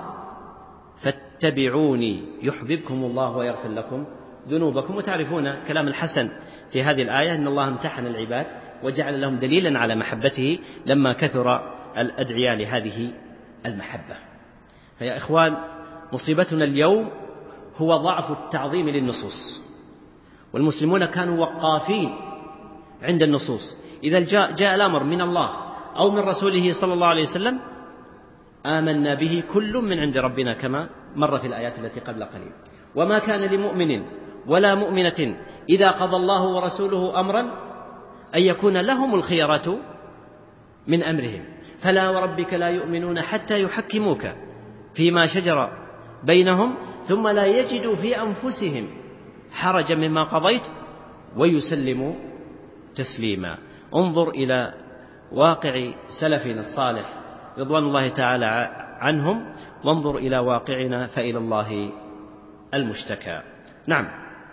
فاتبعوني يحببكم الله ويغفر لكم ذنوبكم. وتعرفون كلام الحسن في هذه الآية أن الله امتحن العباد وجعل لهم دليلا على محبته لما كثر الأدعياء لهذه المحبة. فيا إخوان، مصيبتنا اليوم هو ضعف التعظيم للنصوص، والمسلمون كانوا وقافين عند النصوص. إذا جاء الأمر من الله أو من رسوله صلى الله عليه وسلم آمنا به كل من عند ربنا، كما مر في الآيات التي قبل قليل. وما كان لمؤمن ولا مؤمنة إذا قضى الله ورسوله أمرا أن يكون لهم الخيرة من أمرهم، فلا وربك لا يؤمنون حتى يحكموك فيما شجر بينهم ثم لا يجدوا في أنفسهم حرجا مما قضيت ويسلموا تسليما. انظر إلى واقع سلفنا الصالح رضوان الله تعالى عنهم، وانظر إلى واقعنا فإلى الله المشتكى. نعم.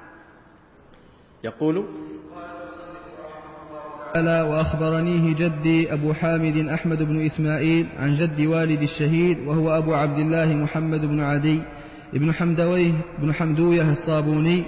يقول: ألا وأخبرنيه جدي أبو حامد أحمد بن إسماعيل عن جد والد الشهيد وهو أبو عبد الله محمد بن عدي بن حمدويه بن حمدويه الصابوني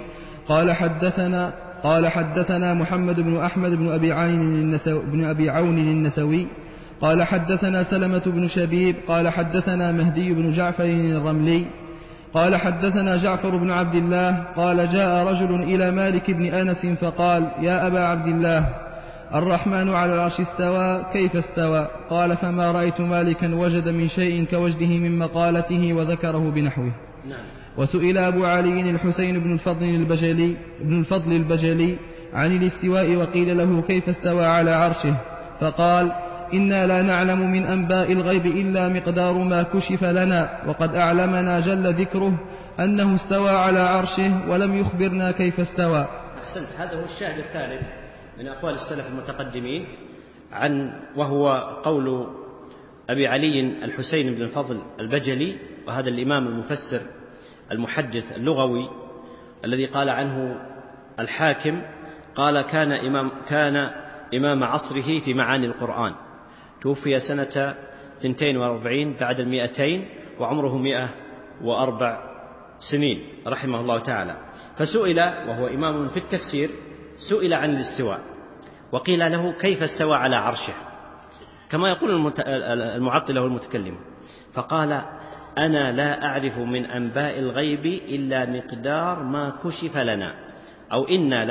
قال حدثنا محمد بن أحمد بن أبي عون النسوي قال حدثنا سلمة بن شبيب قال حدثنا مهدي بن جعفر الرملي قال حدثنا جعفر بن عبد الله قال جاء رجل إلى مالك بن أنس فقال: يا أبا عبد الله، الرحمن على العرش استوى، كيف استوى؟ قال: فما رأيت مالكا وجد من شيء كوجده من مقالته وذكره بنحوه. وسئل أبو علي الحسين بن الفضل البجلي عن الاستواء وقيل له: كيف استوى على عرشه؟ فقال: إنا لا نعلم من أنباء الغيب إلا مقدار ما كشف لنا، وقد أعلمنا جل ذكره أنه استوى على عرشه ولم يخبرنا كيف استوى. أحسنت. هذا هو الشاهد الثالث من أقوال السلف المتقدمين، وهو قول أبي علي الحسين بن الفضل البجلي، وهذا الإمام المفسر المحدث اللغوي الذي قال عنه الحاكم قال: كان إمام عصره في معاني القرآن، توفي سنة 42 بعد 200 وعمره 104 سنين رحمه الله تعالى. فسئل، وهو إمام في التفسير، سئل عن الاستواء وقيل له: كيف استوى على عرشه؟ كما يقول المعطلة والمتكلم. فقال: أنا لا أعرف من أنباء الغيب إلا مقدار ما كشف لنا، أو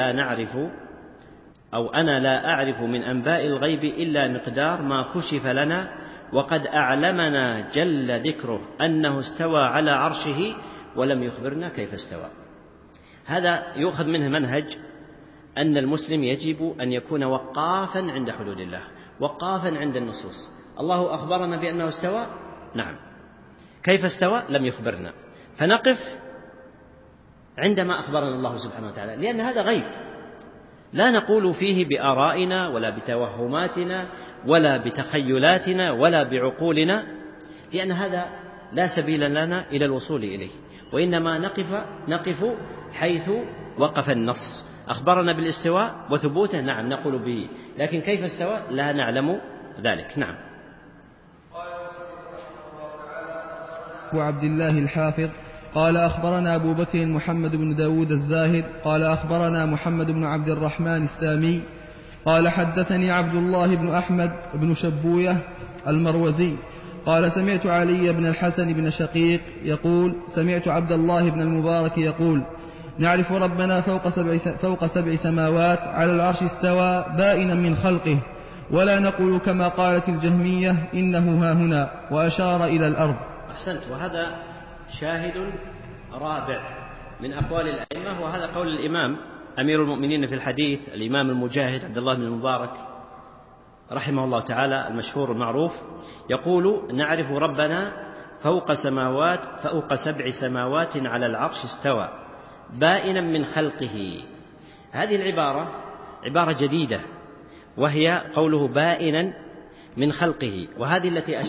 أنا لا أعرف من أنباء الغيب إلا مقدار ما كشف لنا، وقد أعلمنا جل ذكره أنه استوى على عرشه ولم يخبرنا كيف استوى. هذا يؤخذ منه منهج أن المسلم يجب أن يكون وقافا عند حدود الله، وقافا عند النصوص. الله أخبرنا بأنه استوى، نعم. كيف استوى؟ لم يخبرنا، فنقف عندما أخبرنا الله سبحانه وتعالى، لأن هذا غيب لا نقول فيه بآرائنا ولا بتوهماتنا ولا بتخيلاتنا ولا بعقولنا، لأن هذا لا سبيل لنا إلى الوصول إليه، وإنما نقف حيث وقف النص. أخبرنا بالاستواء وثبوته، نعم نقول به، لكن كيف استوى لا نعلم ذلك. نعم. أبو عبد الله الحافظ قال: أخبرنا أبو بكر محمد بن داود الزاهد قال: أخبرنا محمد بن عبد الرحمن السامي قال: حدثني عبد الله بن أحمد بن شبوية المروزي قال: سمعت علي بن الحسن بن شقيق يقول: سمعت عبد الله بن المبارك يقول: نعرف ربنا فوق 7 سماوات، على العرش استوى بائنا من خلقه، ولا نقول كما قالت الجهمية إنه ها هنا، وأشار إلى الأرض. أحسنت. وهذا شاهد رابع من أقوال الأئمة، وهذا قول الإمام أمير المؤمنين في الحديث الإمام المجاهد عبد الله بن المبارك رحمه الله تعالى المشهور المعروف، يقول: نعرف ربنا فوق 7 سماوات على العرش استوى بائنا من خلقه. هذه العبارة عبارة جديدة، وهي قوله بائنا من خلقه، وهذه التي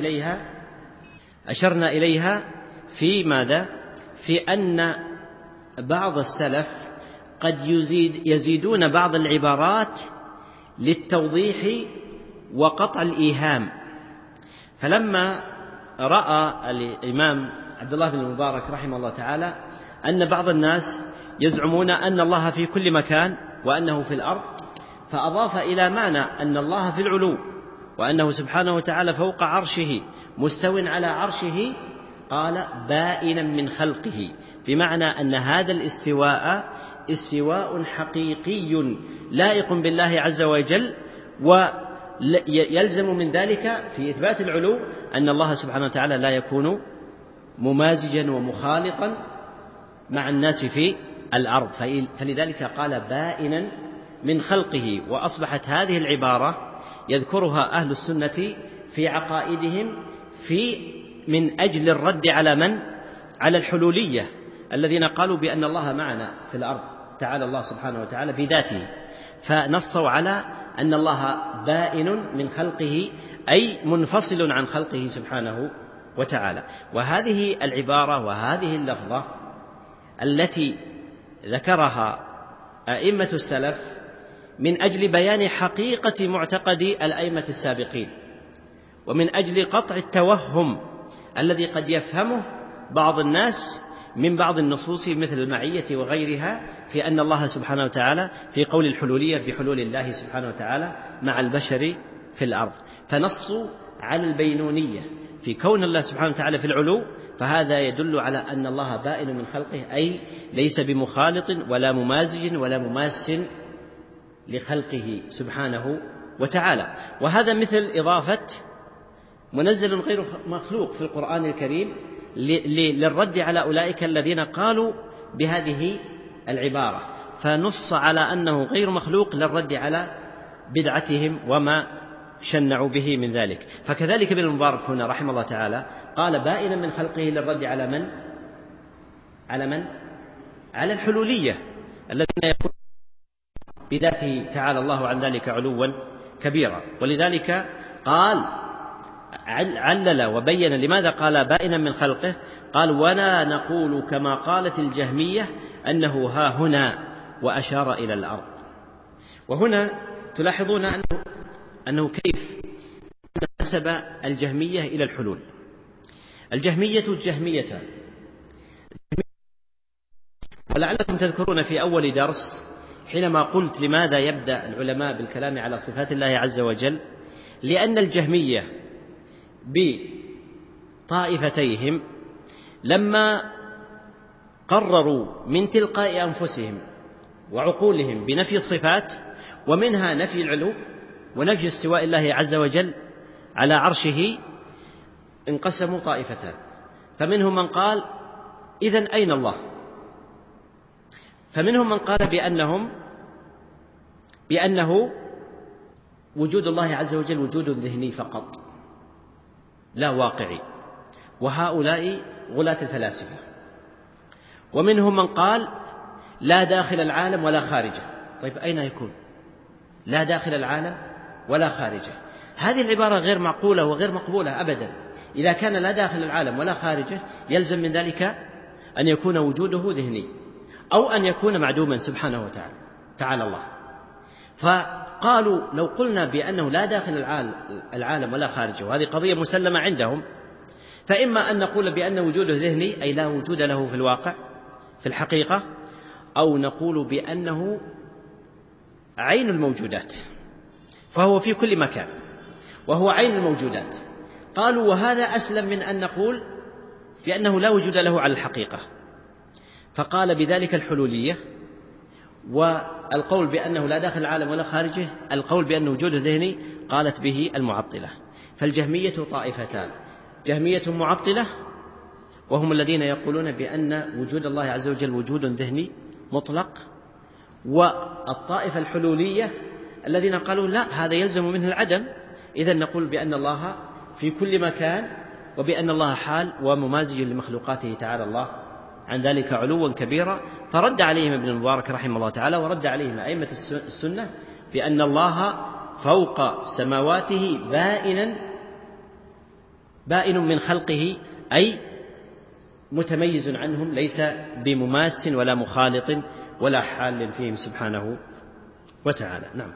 أشرنا إليها في ماذا؟ في أن بعض السلف قد يزيدون بعض العبارات للتوضيح وقطع الإيهام. فلما رأى الإمام عبد الله بن المبارك رحمه الله تعالى أن بعض الناس يزعمون أن الله في كل مكان وأنه في الأرض، فأضاف إلى معنى أن الله في العلو وأنه سبحانه وتعالى فوق عرشه مستو على عرشه، قال بائنا من خلقه، بمعنى أن هذا الاستواء استواء حقيقي لائق بالله عز وجل، ويلزم من ذلك في إثبات العلو أن الله سبحانه وتعالى لا يكون ممازجا ومخالطا مع الناس في الأرض، فلذلك قال بائنا من خلقه. وأصبحت هذه العبارة يذكرها أهل السنة في عقائدهم من أجل الرد على من؟ على الحلولية الذين قالوا بأن الله معنا في الأرض تعالى الله سبحانه وتعالى بذاته، فنصوا على أن الله بائن من خلقه أي منفصل عن خلقه سبحانه وتعالى. وهذه العبارة وهذه اللفظة التي ذكرها أئمة السلف من أجل بيان حقيقة معتقد الأئمة السابقين، ومن أجل قطع التوهم الذي قد يفهمه بعض الناس من بعض النصوص مثل المعية وغيرها في أن الله سبحانه وتعالى في قول الحلولية بحلول الله سبحانه وتعالى مع البشر في الأرض، فنصوا على البينونية في كون الله سبحانه وتعالى في العلو، فهذا يدل على أن الله بائن من خلقه أي ليس بمخالط ولا ممازج ولا مماس لخلقه سبحانه وتعالى. وهذا مثل إضافة منزل غير مخلوق في القرآن الكريم للرد على أولئك الذين قالوا بهذه العبارة، فنص على أنه غير مخلوق للرد على بدعتهم وما شنعوا به من ذلك. فكذلك ابن المبارك هنا رحمه الله تعالى قال بائنا من خلقه للرد على من؟ على الحلولية الذين يقولون بذاته تعالى الله عن ذلك علوا كبيرا. ولذلك قال علل وبين لماذا قال بائنا من خلقه، قال ولا نقول كما قالت الجهمية أنه ها هنا، وأشار إلى الأرض. وهنا تلاحظون أنه كيف نسب الجهمية إلى الحلول. الجهمية ولعلكم تذكرون في أول درس حينما قلت لماذا يبدأ العلماء بالكلام على صفات الله عز وجل، لأن الجهمية بطائفتيهم لما قرروا من تلقاء أنفسهم وعقولهم بنفي الصفات، ومنها نفي العلو ونفي استواء الله عز وجل على عرشه، انقسموا طائفتان. فمنهم من قال إذن أين الله؟ فمنهم من قال بأنه وجود الله عز وجل وجود ذهني فقط لا واقعي، وهؤلاء غلاة الفلاسفة. ومنهم من قال لا داخل العالم ولا خارجه. طيب أين يكون؟ لا داخل العالم ولا خارجه، هذه العبارة غير معقولة وغير مقبولة أبدا. إذا كان لا داخل العالم ولا خارجه يلزم من ذلك أن يكون وجوده ذهني أو أن يكون معدوما سبحانه وتعالى تعالى الله. فقالوا لو قلنا بأنه لا داخل العالم ولا خارجه، وهذه قضية مسلمة عندهم، فإما أن نقول بأن وجوده ذهني أي لا وجود له في الواقع في الحقيقة، أو نقول بأنه عين الموجودات فهو في كل مكان وهو عين الموجودات. قالوا وهذا أسلم من أن نقول بأنه لا وجود له على الحقيقة. فقال بذلك الحلولية، والقول بأنه لا داخل العالم ولا خارجه القول بأن وجوده ذهني قالت به المعطلة. فالجهمية طائفتان، جهمية معطلة وهم الذين يقولون بأن وجود الله عز وجل وجود ذهني مطلق، والطائفة الحلولية الذين قالوا لا، هذا يلزم منه العدم، إذن نقول بأن الله في كل مكان وبأن الله حال وممازج لمخلوقاته تعالى الله عن ذلك علوا كبيرا. فرد عليهم ابن المبارك رحمه الله تعالى ورد عليهم أئمة السنة بأن الله فوق سماواته بائن من خلقه، أي متميز عنهم ليس بمماس ولا مخالط ولا حال فيهم سبحانه وتعالى. نعم.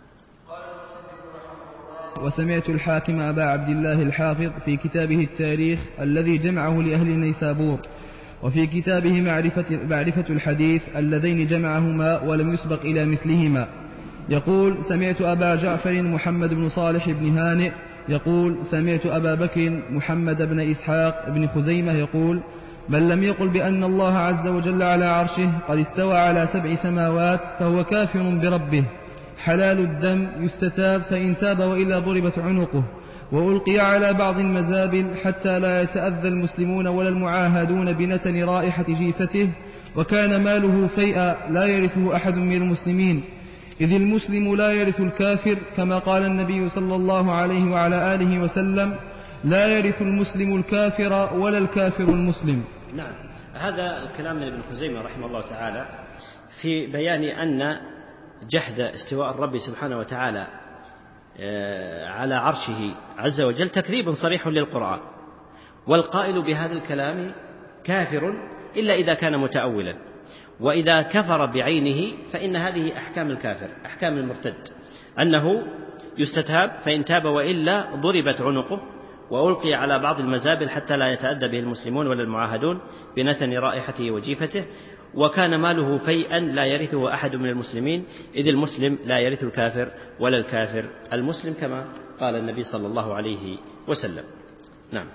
وسمعت الحاكم أبا عبد الله الحافظ في كتابه التاريخ الذي جمعه لأهل النيسابور وفي كتابه معرفة الحديث اللذين جمعهما ولم يسبق إلى مثلهما. يقول: سمعت أبا جعفر محمد بن صالح بن هانئ يقول: سمعت أبا بكر محمد بن إسحاق بن خزيمة يقول: من لم يقل بأن الله عز وجل على عرشه قد استوى على 7 سماوات فهو كافر بربه. حلال الدم يستتاب، فإن تاب وإلا ضربت عنقه، وألقي على بعض المزابل حتى لا يتأذى المسلمون ولا المعاهدون بنتن رائحة جيفته. وكان ماله فيئا لا يرثه أحد من المسلمين، إذ المسلم لا يرث الكافر، كما قال النبي صلى الله عليه وعلى آله وسلم: لا يرث المسلم الكافر ولا الكافر المسلم. نعم، هذا الكلام من ابن خزيمة رحمه الله تعالى في بيان أن جحد استواء الرب سبحانه وتعالى على عرشه عز وجل تكذيب صريح للقرآن، والقائل بهذا الكلام كافر إلا إذا كان متأولا، وإذا كفر بعينه فإن هذه أحكام الكافر، أحكام المرتد، أنه يستتاب، فإن تاب وإلا ضربت عنقه وألقي على بعض المزابل حتى لا يتأذى به المسلمون ولا المعاهدون بنتن رائحته وجيفته. وكان ماله فيئا لا يرثه أحد من المسلمين، إذ المسلم لا يرث الكافر ولا الكافر المسلم، كما قال النبي صلى الله عليه وسلم. نعم.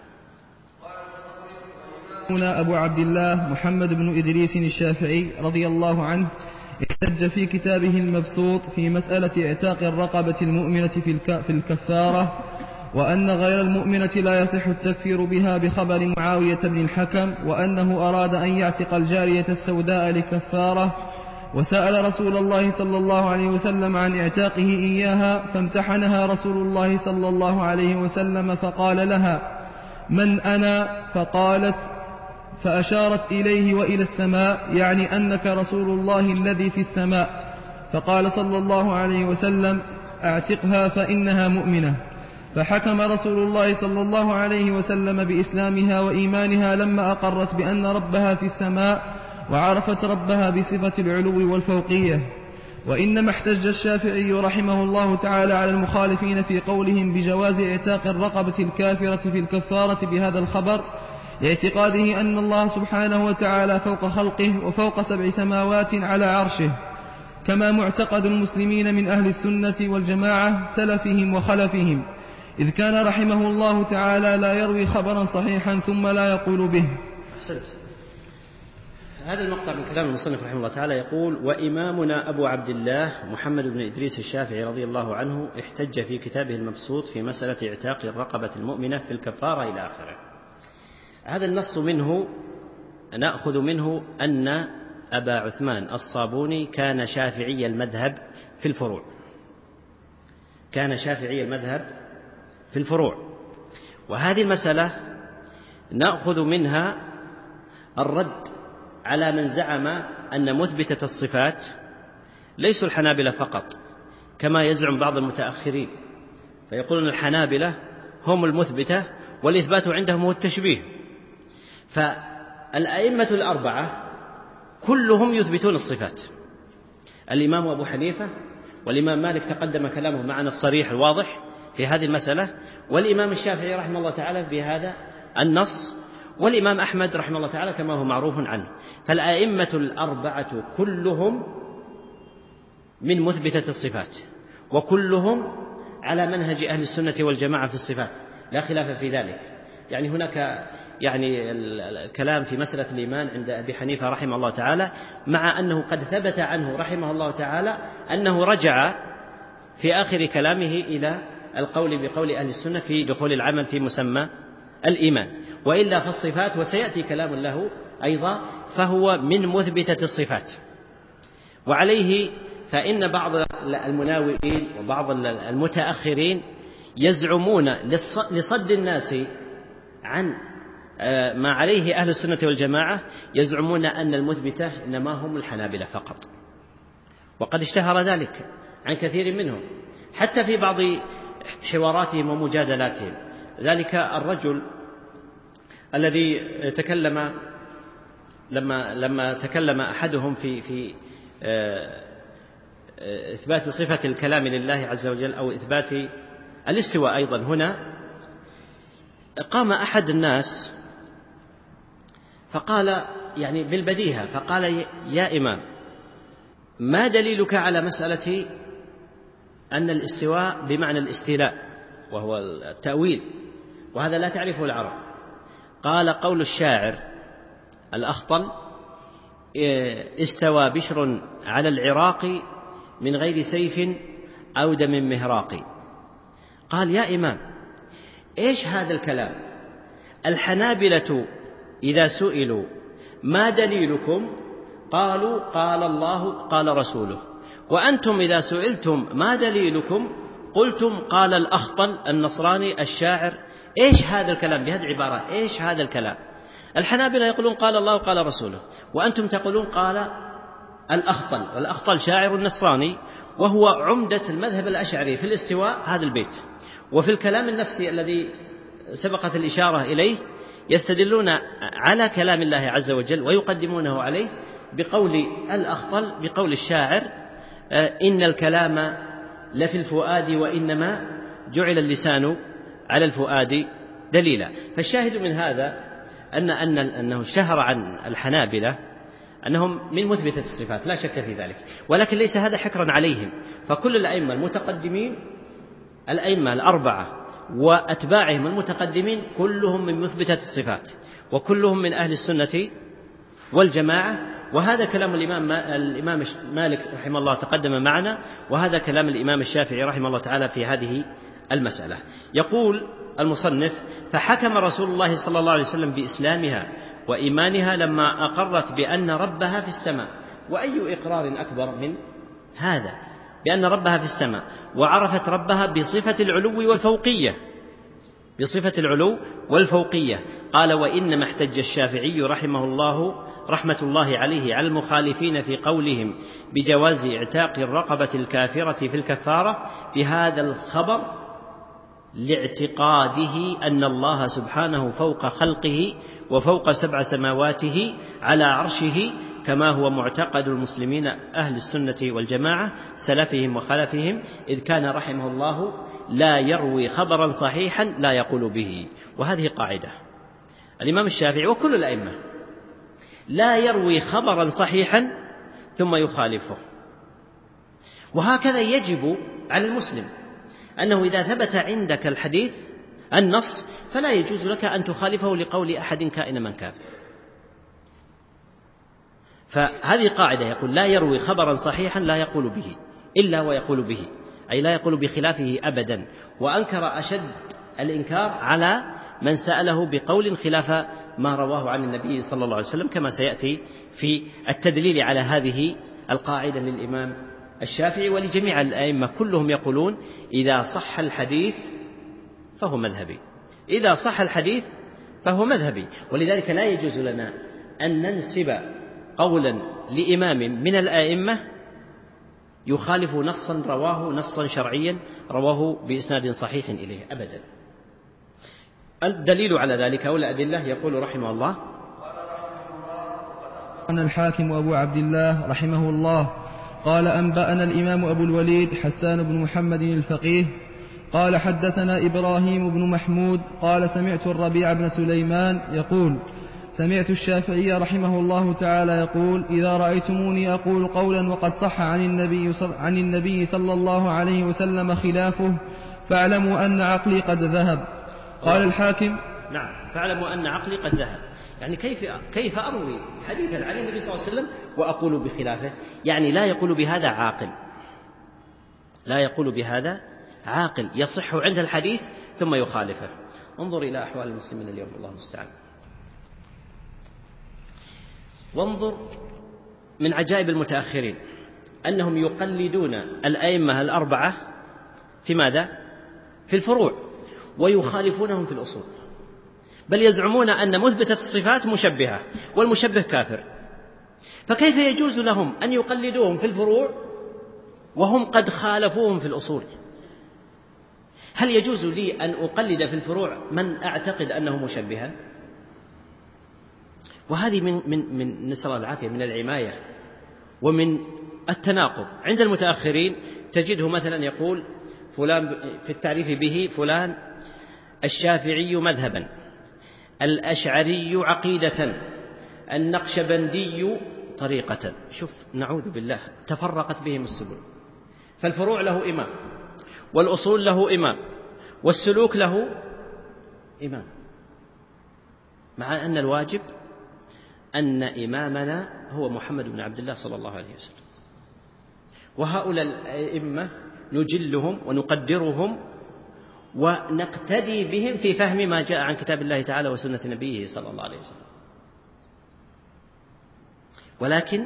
هنا أبو عبد الله محمد بن إدريس الشافعي رضي الله عنه احتج في كتابه المبسوط في مسألة اعتاق الرقبة المؤمنة في الكفارة، وأن غير المؤمنة لا يصح التكفير بها بخبر معاوية بن الحكم، وأنه أراد أن يعتق الجارية السوداء لكفارة، وسأل رسول الله صلى الله عليه وسلم عن اعتاقه إياها، فامتحنها رسول الله صلى الله عليه وسلم فقال لها: من أنا؟ فقالت، فأشارت إليه وإلى السماء، يعني أنك رسول الله الذي في السماء. فقال صلى الله عليه وسلم: اعتقها فإنها مؤمنة. فحكم رسول الله صلى الله عليه وسلم بإسلامها وإيمانها لما أقرت بأن ربها في السماء، وعرفت ربها بصفة العلو والفوقية. وإنما احتج الشافعي رحمه الله تعالى على المخالفين في قولهم بجواز اعتاق الرقبة الكافرة في الكفارة بهذا الخبر، لاعتقاده أن الله سبحانه وتعالى فوق خلقه وفوق 7 سماوات على عرشه، كما معتقد المسلمين من أهل السنة والجماعة سلفهم وخلفهم، إذ كان رحمه الله تعالى لا يروي خبرا صحيحا ثم لا يقول به. أحسنت. هذا المقطع من كلام المصنف رحمه الله تعالى يقول: وإمامنا أبو عبد الله محمد بن إدريس الشافعي رضي الله عنه احتج في كتابه المبسوط في مسألة اعتاق الرقبة المؤمنة في الكفارة إلى آخره. هذا النص منه نأخذ منه أن أبا عثمان الصابوني كان شافعي المذهب في الفروع، كان شافعي المذهب في الفروع. وهذه المسألة نأخذ منها الرد على من زعم أن مثبتة الصفات ليسوا الحنابلة فقط، كما يزعم بعض المتأخرين، فيقولون الحنابلة هم المثبتة والإثبات عندهم هو التشبيه. فالأئمة الأربعة كلهم يثبتون الصفات، الإمام أبو حنيفة والإمام مالك تقدم كلامه معنا الصريح الواضح في هذه المسألة، والإمام الشافعي رحمه الله تعالى بهذا النص، والإمام أحمد رحمه الله تعالى كما هو معروف عنه. فالأئمة الأربعة كلهم من مثبتة الصفات، وكلهم على منهج أهل السنة والجماعة في الصفات، لا خلاف في ذلك. يعني هناك الكلام في مسألة الإيمان عند أبي حنيفة رحمه الله تعالى، مع أنه قد ثبت عنه رحمه الله تعالى أنه رجع في آخر كلامه إلى القول بقول أهل السنة في دخول العمل في مسمى الإيمان، وإلا فالصفات، وسيأتي كلام له أيضا، فهو من مثبتة الصفات. وعليه فإن بعض المناوئين وبعض المتأخرين يزعمون لصد الناس عن ما عليه أهل السنة والجماعة، يزعمون أن المثبتة إنما هم الحنابلة فقط، وقد اشتهر ذلك عن كثير منهم حتى في بعض حواراتهم ومجادلاتهم. ذلك الرجل الذي تكلم لما تكلم أحدهم في إثبات صفة الكلام لله عز وجل أو إثبات الاستواء أيضا، هنا قام أحد الناس فقال يعني بالبديهة، فقال: يا إمام، ما دليلك على مسألة أن الاستواء بمعنى الاستيلاء وهو التأويل، وهذا لا تعرفه العرب؟ قال: قول الشاعر الأخطل: استوى بشر على العراق من غير سيف أو دم مهراق. قال: يا إمام، إيش هذا الكلام؟ الحنابلة إذا سئلوا ما دليلكم قالوا: قال الله قال رسوله، وأنتم إذا سئلتم ما دليلكم قلتم: قال الأخطل النصراني الشاعر. إيش هذا الكلام بهذه العبارة؟ إيش هذا الكلام؟ الحنابلة يقولون قال الله قال رسوله، وأنتم تقولون قال الأخطل، والأخطل شاعر نصراني وهو عمدة المذهب الأشعري في الاستواء هذا البيت. وفي الكلام النفسي الذي سبقت الإشارة إليه يستدلون على كلام الله عز وجل ويقدمونه عليه بقول الأخطل، بقول الشاعر: إن الكلام لفي الفؤاد وإنما جعل اللسان على الفؤاد دليلا. فالشاهد من هذا أنه شهر عن الحنابلة أنهم من مثبتة الصفات، لا شك في ذلك، ولكن ليس هذا حكرا عليهم، فكل الأئمة المتقدمين، الأئمة الأربعة وأتباعهم المتقدمين، كلهم من مثبتة الصفات، وكلهم من أهل السنة والجماعة. وهذا كلام الإمام مالك رحمه الله تقدم معنا، وهذا كلام الإمام الشافعي رحمه الله تعالى في هذه المسألة. يقول المصنف: فحكم رسول الله صلى الله عليه وسلم بإسلامها وإيمانها لما أقرت بأن ربها في السماء. وأي إقرار أكبر من هذا؟ بأن ربها في السماء، وعرفت ربها بصفة العلو والفوقية، بصفة العلو والفوقية. قال: وإنما احتج الشافعي رحمه الله رحمة الله عليه على المخالفين في قولهم بجواز اعتاق الرقبة الكافرة في الكفارة بهذا الخبر لاعتقاده أن الله سبحانه فوق خلقه وفوق 7 سماواته على عرشه، كما هو معتقد المسلمين أهل السنة والجماعة سلفهم وخلفهم، إذ كان رحمه الله لا يروي خبرا صحيحا لا يقول به. وهذه قاعدة الإمام الشافعي وكل الأئمة: لا يروي خبرا صحيحا ثم يخالفه. وهكذا يجب على المسلم أنه إذا ثبت عندك الحديث النص فلا يجوز لك أن تخالفه لقول أحد كائن من كان. فهذه قاعدة، يقول: لا يروي خبرا صحيحا لا يقول به إلا ويقول به، أي لا يقول بخلافه أبدا. وأنكر أشد الإنكار على من سأله بقول خلاف ما رواه عن النبي صلى الله عليه وسلم، كما سيأتي في التدليل على هذه القاعدة للإمام الشافعي ولجميع الأئمة. كلهم يقولون: إذا صح الحديث فهو مذهبي، إذا صح الحديث فهو مذهبي. ولذلك لا يجوز لنا أن ننسب قولا لإمام من الأئمة يخالف نصا رواه، نصا شرعيا رواه بإسناد صحيح إليه أبدا. الدليل على ذلك أو الأدلة: يقول رحمه الله: أن الحاكم أبو عبد الله رحمه الله قال: أنبأنا الإمام أبو الوليد حسان بن محمد الفقيه قال: حدثنا إبراهيم بن محمود قال: سمعت الربيع بن سليمان يقول: سمعت الشافعي رحمه الله تعالى يقول: إذا رأيتموني أقول قولا وقد صح عن النبي صلى الله عليه وسلم خلافه فاعلموا أن عقلي قد ذهب. قال الحاكم: نعم، فاعلموا أن عقلي قد ذهب. يعني كيف أروي حديثا عن النبي صلى الله عليه وسلم وأقول بخلافه؟ يعني لا يقول بهذا عاقل، لا يقول بهذا عاقل يصح عند الحديث ثم يخالفه. انظر إلى أحوال المسلمين اليوم، الله المستعان. وانظر من عجائب المتأخرين أنهم يقلدون الأئمة الأربعة في ماذا؟ في الفروع، ويخالفونهم في الأصول، بل يزعمون أن مثبتة الصفات مشبهة والمشبه كافر. فكيف يجوز لهم أن يقلدوهم في الفروع وهم قد خالفوهم في الأصول؟ هل يجوز لي أن أقلد في الفروع من أعتقد أنه مشبها؟ وهذه من نسأل الله العافية من العماية ومن التناقض. عند المتأخرين تجده مثلا يقول فلان في التعريف به: فلان الشافعي مذهبا، الأشعري عقيدة، النقشبندي طريقة. شوف، نعوذ بالله، تفرقت بهم السبل. فالفروع له إمام، والأصول له إمام، والسلوك له إمام، مع أن الواجب أن إمامنا هو محمد بن عبد الله صلى الله عليه وسلم. وهؤلاء الأئمة نجلهم ونقدرهم ونقتدي بهم في فهم ما جاء عن كتاب الله تعالى وسنة نبيه صلى الله عليه وسلم. ولكن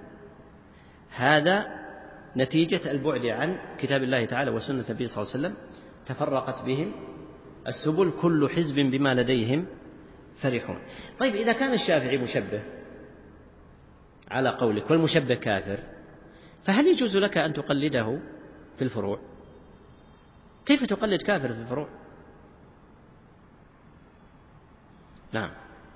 هذا نتيجة البعد عن كتاب الله تعالى وسنة نبيه صلى الله عليه وسلم. تفرقت بهم السبل، كل حزب بما لديهم فرحون. طيب، إذا كان الشافعي مشبه على قولك والمشبه كافر، فهل يجوز لك أن تقلده في الفروع؟ كيف تقلد كافر في الفروع؟ نعم.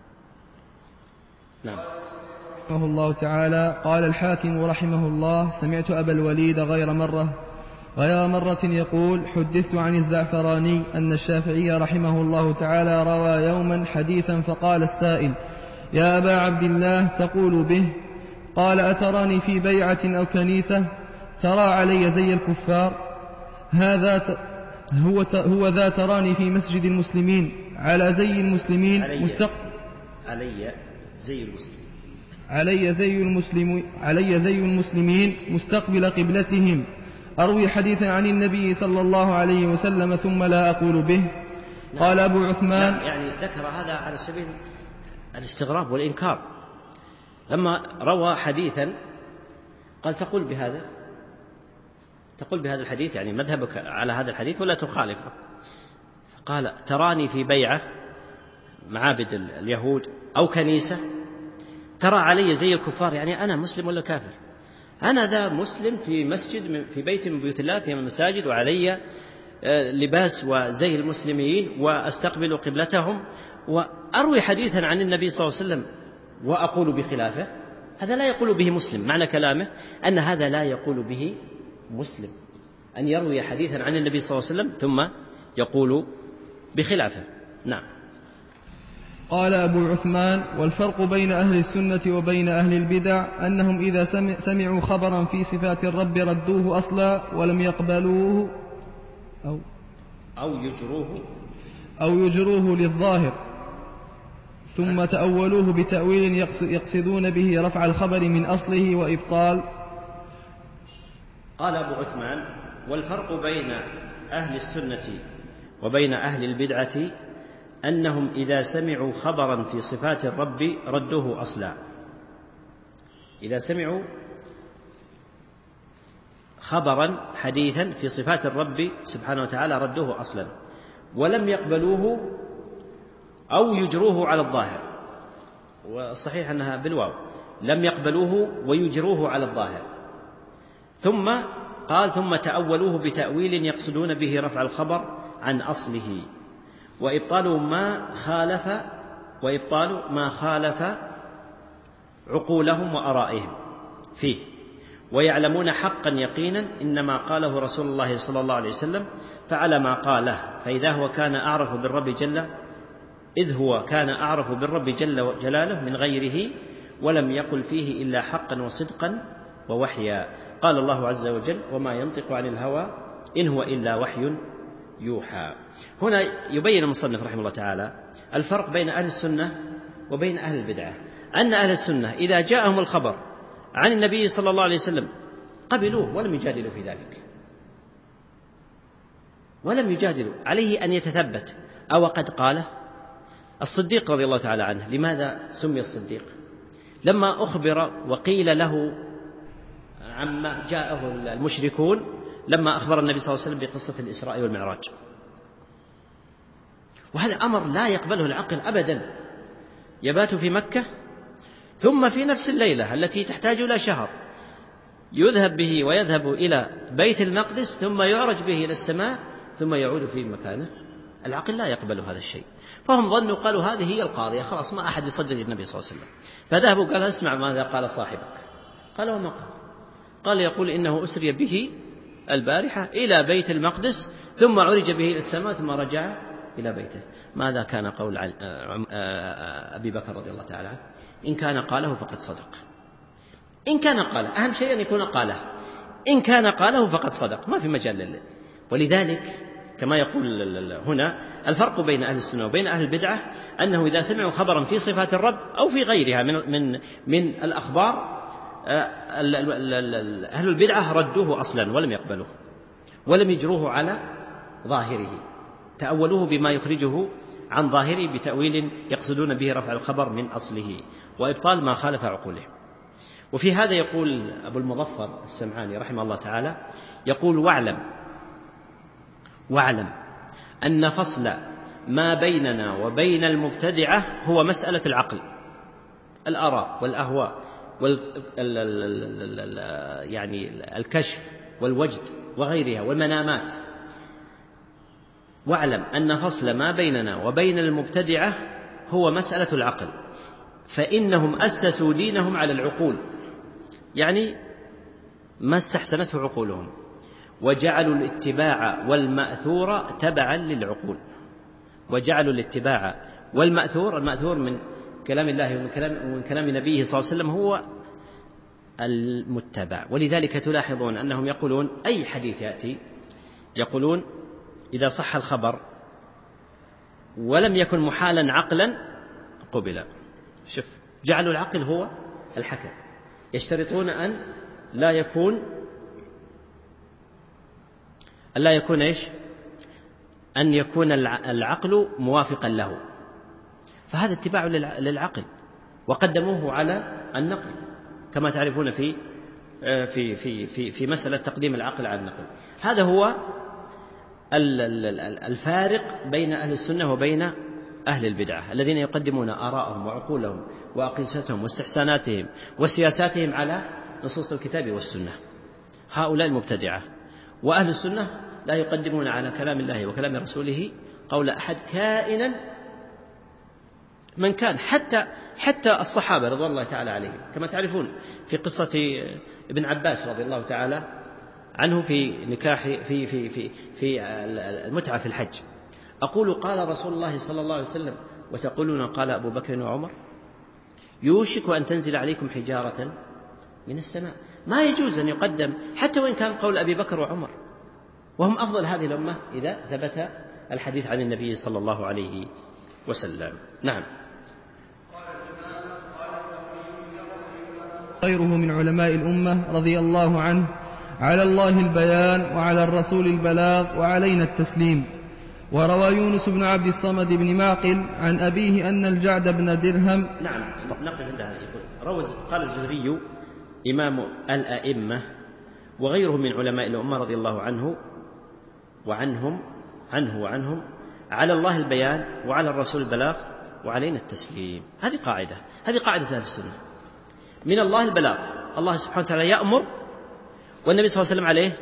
رحمه الله تعالى. قال الحاكم رحمه الله: سمعت أبا الوليد غير مرة يقول: حدثت عن الزعفراني أن الشافعي رحمه الله تعالى روى يوما حديثا، فقال السائل: يا أبا عبد الله، تقول به؟ قال: أتراني في بيعة أو كنيسة؟ ترى علي زي الكفار؟ هو ذا تراني في مسجد المسلمين على زي المسلمين علي زي المسلمين مستقبل قبلتهم، أروي حديثا عن النبي صلى الله عليه وسلم ثم لا أقول به. قال أبو عثمان. يعني ذكر هذا على سبيل الاستغراب والإنكار. لما روى حديثا قال: تقول بهذا الحديث، يعني مذهبك على هذا الحديث ولا تخالفه؟ قال: تراني في بيعة، معابد اليهود، أو كنيسة، ترى علي زي الكفار، يعني أنا مسلم ولا كافر؟ أنا ذا مسلم في مسجد، في بيت من بيوت الله، في المساجد، وعلي لباس وزي المسلمين، وأستقبل قبلتهم، وأروي حديثا عن النبي صلى الله عليه وسلم وأقول بخلافه. هذا لا يقول به مسلم. معنى كلامه أن هذا لا يقول به مسلم، أن يروي حديثا عن النبي صلى الله عليه وسلم ثم يقول بخلافه. نعم. قال أبو عثمان: والفرق بين أهل السنة وبين أهل البدع أنهم إذا سمعوا خبرا في صفات الرب ردوه أصلا ولم يقبلوه أو يجروه للظاهر، ثم تأولوه بتأويل يقصدون به رفع الخبر من أصله وإبطال. قال أبو عثمان: والفرق بين أهل السنة وبين أهل البدعة أنهم إذا سمعوا خبرا في صفات الرب ردوه أصلا. إذا سمعوا خبرا حديثا في صفات الرب سبحانه وتعالى ردوه أصلا، ولم يقبلوه أو يجروه على الظاهر. والصحيح أنها بالواو، لم يقبلوه ويجروه على الظاهر. ثم قال: ثم تأولوه بتأويل يقصدون به رفع الخبر عن أصله، وإبطال ما خالف عقولهم وأرائهم فيه، ويعلمون حقا يقينا إنما قاله رسول الله صلى الله عليه وسلم فعلى ما قاله، فإذا هو كان أعرف بالرب جل جلاله من غيره، ولم يقل فيه إلا حقا وصدقا ووحيا. قال الله عز وجل: وما ينطق عن الهوى إن هو إلا وحي يوحى. هنا يبين المصنف رحمه الله تعالى الفرق بين أهل السنة وبين أهل البدعة، أن أهل السنة إذا جاءهم الخبر عن النبي صلى الله عليه وسلم قبلوه ولم يجادلوا في ذلك، ولم يجادلوا عليه أن يتثبت أو قد قاله. الصديق رضي الله تعالى عنه، لماذا سمي الصديق؟ لما أخبر وقيل له عما جاءه المشركون لما أخبر النبي صلى الله عليه وسلم بقصة الإسراء والمعراج، وهذا أمر لا يقبله العقل أبدا. يبات في مكة، ثم في نفس الليلة التي تحتاج إلى شهر يذهب به ويذهب إلى بيت المقدس، ثم يعرج به إلى السماء، ثم يعود في مكانه. العقل لا يقبل هذا الشيء. فهم ظنوا، قالوا هذه هي القاضية، خلاص ما أحد يصدق النبي صلى الله عليه وسلم. فذهبوا قال: اسمع ماذا قال صاحبك. قال: وما قال؟ يقول إنه أسري به البارحة إلى بيت المقدس، ثم عرج به إلى السماء، ثم رجع إلى بيته. ماذا كان قول أبي بكر رضي الله تعالى عنه؟ إن كان قاله فقد صدق. إن كان قاله، أهم شيء أن يكون قاله. إن كان قاله فقد صدق، ما في مجال. ولذلك كما يقول هنا الفرق بين أهل السنة وبين أهل البدعة أنه إذا سمعوا خبرا في صفات الرب أو في غيرها من الأخبار، أهل البدعة ردوه أصلا ولم يقبلوه ولم يجروه على ظاهره، تأولوه بما يخرجه عن ظاهره بتأويل يقصدون به رفع الخبر من أصله وإبطال ما خالف عقوله. وفي هذا يقول أبو المظفر السمعاني رحمه الله تعالى، يقول: واعلم أن فصل ما بيننا وبين المبتدعة هو مسألة العقل، الآراء والأهواء يعني الكشف والوجد وغيرها والمنامات. واعلم أن فصل ما بيننا وبين المبتدعة هو مسألة العقل، فإنهم أسسوا دينهم على العقول، يعني ما استحسنته عقولهم، وجعلوا الاتباع والمأثور تبعا للعقول. وجعلوا الاتباع والمأثور، المأثور من كلام الله ومن كلام نبيه صلى الله عليه وسلم هو المتبع. ولذلك تلاحظون أنهم يقولون أي حديث يأتي يقولون إذا صح الخبر ولم يكن محالا عقلا قبل. شوف، جعلوا العقل هو الحكم، يشترطون أن لا يكون إيش؟ أن يكون العقل موافقا له، فهذا اتباع للعقل، وقدموه على النقل كما تعرفون في في في في في مسألة تقديم العقل على النقل. هذا هو الفارق بين أهل السنة وبين أهل البدعة الذين يقدمون آراءهم وعقولهم وأقيستهم واستحساناتهم وسياساتهم على نصوص الكتاب والسنة. هؤلاء المبتدعة. وأهل السنة لا يقدمون على كلام الله وكلام رسوله قول أحد كائنا من كان، حتى الصحابة رضوان الله تعالى عليهم، كما تعرفون في قصة ابن عباس رضي الله تعالى عنه في نكاح في المتعة في الحج. أقول قال رسول الله صلى الله عليه وسلم وتقولون قال أبو بكر وعمر، يوشك أن تنزل عليكم حجارة من السماء. ما يجوز أن يقدم حتى وإن كان قول أبي بكر وعمر، وهم أفضل هذه الأمة إذا ثبت الحديث عن النبي صلى الله عليه وسلم. نعم. غيره من علماء الأمة رضي الله عنه: على الله البيان وعلى الرسول البلاغ وعلينا التسليم. وروى يونس بن عبد الصمد بن معقل عن أبيه أن الجعد بن درهم. نعم، نقف عند هذا. قال الزهري إمام الأئمة وغيره من علماء الأمة رضي الله عنه وعنهم: على الله البيان وعلى الرسول البلاغ وعلينا التسليم. هذه قاعدة أهل السنة. من الله البلاغ، الله سبحانه وتعالى يأمر والنبي صلى الله عليه وسلم عليه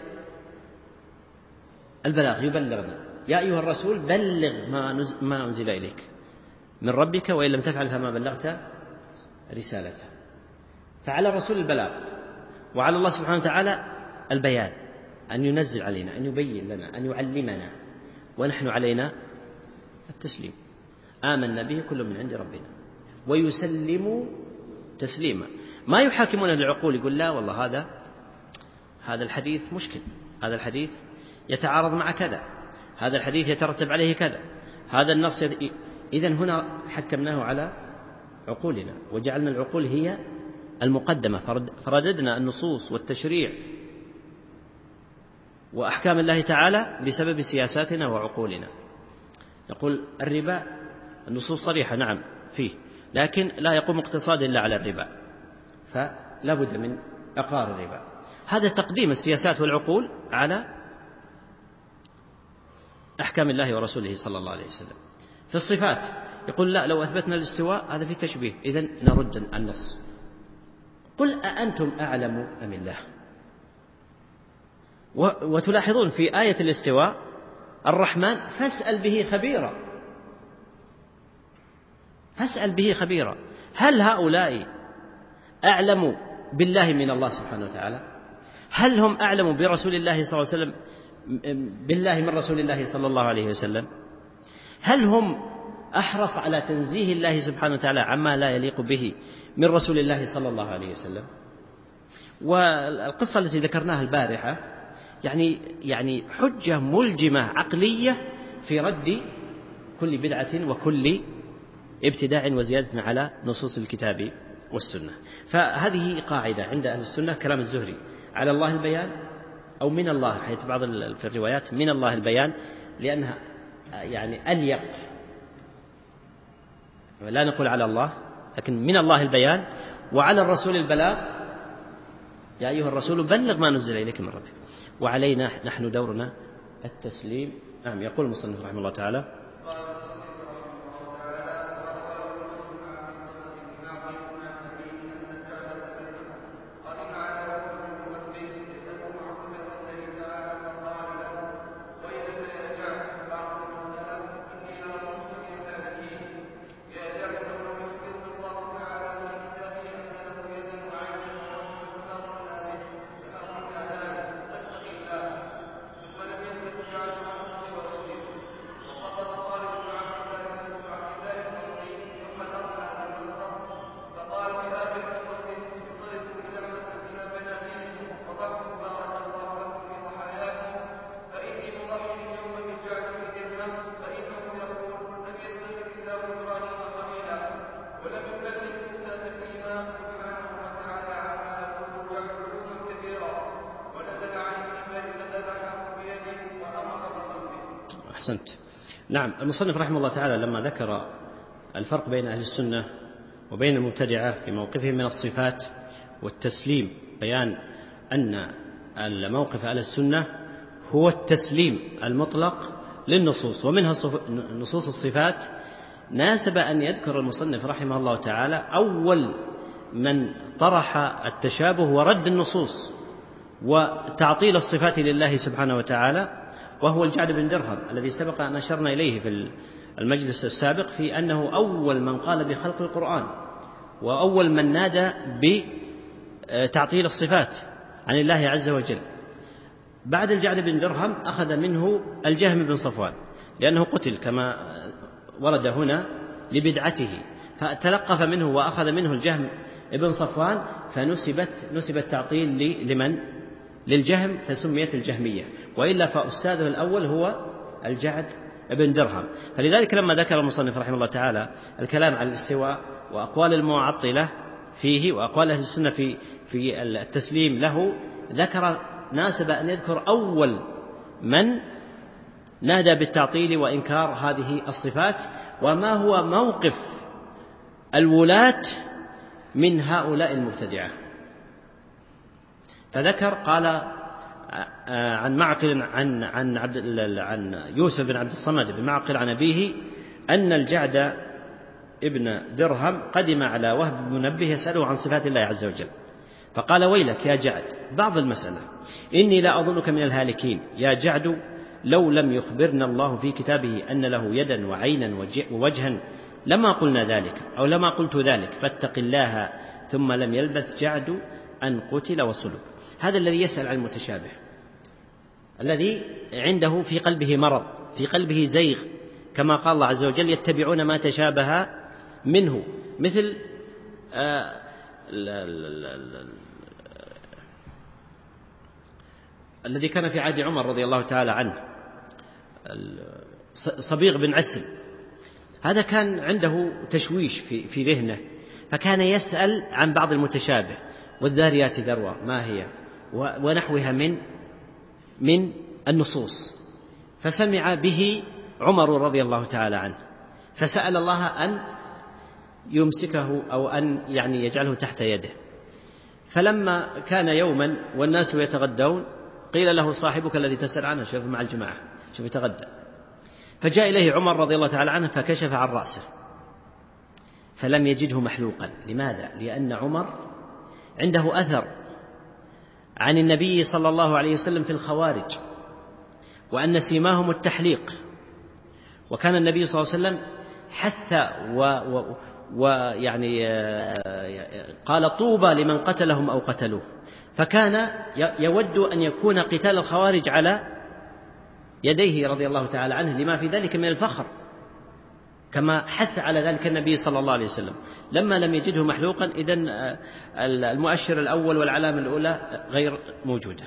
البلاغ، يبلغنا: يا أيها الرسول بلغ ما أنزل إليك من ربك وإن لم تفعل فما بلغت رسالته. فعلى الرسول البلاغ، وعلى الله سبحانه وتعالى البيان، أن ينزل علينا، أن يبين لنا، أن يعلمنا، ونحن علينا التسليم. آمنا به كل من عند ربنا ويسلم تسليما. ما يحاكمون العقول، يقول لا والله هذا الحديث مشكل، هذا الحديث يتعارض مع كذا، هذا الحديث يترتب عليه كذا، هذا النص إذن هنا حكمناه على عقولنا وجعلنا العقول هي المقدمة، فرددنا النصوص والتشريع وأحكام الله تعالى بسبب سياساتنا وعقولنا. يقول الربا النصوص صريحة نعم فيه، لكن لا يقوم اقتصاد إلا على الربا، فلا بد من إقرار الربا. هذا تقديم السياسات والعقول على أحكام الله ورسوله صلى الله عليه وسلم. في الصفات يقول لا، لو أثبتنا الاستواء هذا فيه تشبيه، إذن نرد النص. قل أأنتم أعلم أم الله؟ وتلاحظون في آية الاستواء الرحمن فاسأل به خبيرا. هل هؤلاء أعلم بالله من الله سبحانه وتعالى؟ هل هم أعلم برسول الله صلى الله عليه وسلم بالله من رسول الله صلى الله عليه وسلم؟ هل هم أحرص على تنزيه الله سبحانه وتعالى عما لا يليق به من رسول الله صلى الله عليه وسلم؟ والقصة التي ذكرناها البارحة يعني حجة ملجمة عقلية في رد كل بدعة وكل ابتداع وزيادة على نصوص الكتاب والسنة. فهذه قاعدة عند أهل السنة، كلام الزهري: على الله البيان، أو من الله، حيث بعض في الروايات من الله البيان، لأنها يعني أليق، لا نقول على الله، لكن من الله البيان، وعلى الرسول البلاغ، يا أيها الرسول بلغ ما نزل إليك من ربك، وعلينا نحن دورنا التسليم. نعم. يقول المصنف رحمه الله تعالى: أحسنت. نعم. المصنف رحمه الله تعالى لما ذكر الفرق بين أهل السنة وبين المبتدعة في موقفهم من الصفات والتسليم، بيان أن الموقف أهل السنة هو التسليم المطلق للنصوص، ومنها نصوص الصفات، ناسب أن يذكر المصنف رحمه الله تعالى أول من طرح التشابه ورد النصوص وتعطيل الصفات لله سبحانه وتعالى، وهو الجعد بن درهم، الذي سبق أن أشرنا إليه في المجلس السابق في أنه أول من قال بخلق القرآن، وأول من نادى بتعطيل الصفات عن الله عز وجل. بعد الجعد بن درهم أخذ منه الجهم بن صفوان، لأنه قتل كما ورد هنا لبدعته، فتلقف منه وأخذ منه الجهم بن صفوان، فنسب التعطيل لمن؟ للجهم، فسميت الجهمية، وإلا فأستاذه الأول هو الجعد بن درهم. فلذلك لما ذكر المصنف رحمه الله تعالى الكلام على الاستواء وأقوال المعطلة فيه وأقوال أهل السنة في التسليم له، ذكر ناسب أن يذكر أول من نادى بالتعطيل وإنكار هذه الصفات، وما هو موقف الولاة من هؤلاء المبتدعة. فذكر قال عن معقل عن يوسف بن عبد الصمد بن معقل عن أبيه أن الجعد ابن درهم قدم على وهب بن منبه يسأله عن صفات الله عز وجل، فقال: ويلك يا جعد، بعض المسألة، إني لا أظنك من الهالكين يا جعد، لو لم يخبرنا الله في كتابه أن له يدا وعينا ووجها لما قلنا ذلك، أو لما قلت ذلك، فاتق الله. ثم لم يلبث جعد أن قتل وصلب. هذا الذي يسأل عن المتشابه، الذي عنده في قلبه مرض، في قلبه زيغ، كما قال الله عز وجل: يتبعون ما تشابه منه، مثل الذي كان في عهد عمر رضي الله تعالى عنه، صبيغ بن عسل، هذا كان عنده تشويش في ذهنه، فكان يسأل عن بعض المتشابه: والذاريات ذروة ما هي، ونحوها من النصوص. فسمع به عمر رضي الله تعالى عنه، فسأل الله أن يمسكه أو أن يجعله تحت يده. فلما كان يوما والناس يتغدون، قيل له: صاحبك الذي تسأل عنه شوف مع الجماعة، شوف يتغدى. فجاء إليه عمر رضي الله تعالى عنه فكشف عن رأسه، فلم يجده محلوقا. لماذا؟ لأن عمر عنده أثر عن النبي صلى الله عليه وسلم في الخوارج، وأن سيماهم التحليق، وكان النبي صلى الله عليه وسلم حث قال: طوبى لمن قتلهم أو قتلوه. فكان يود أن يكون قتال الخوارج على يديه رضي الله تعالى عنه، لما في ذلك من الفخر كما حث على ذلك النبي صلى الله عليه وسلم لما لم يجده محلوقا. إذن المؤشر الأول والعلامة الأولى غير موجودة.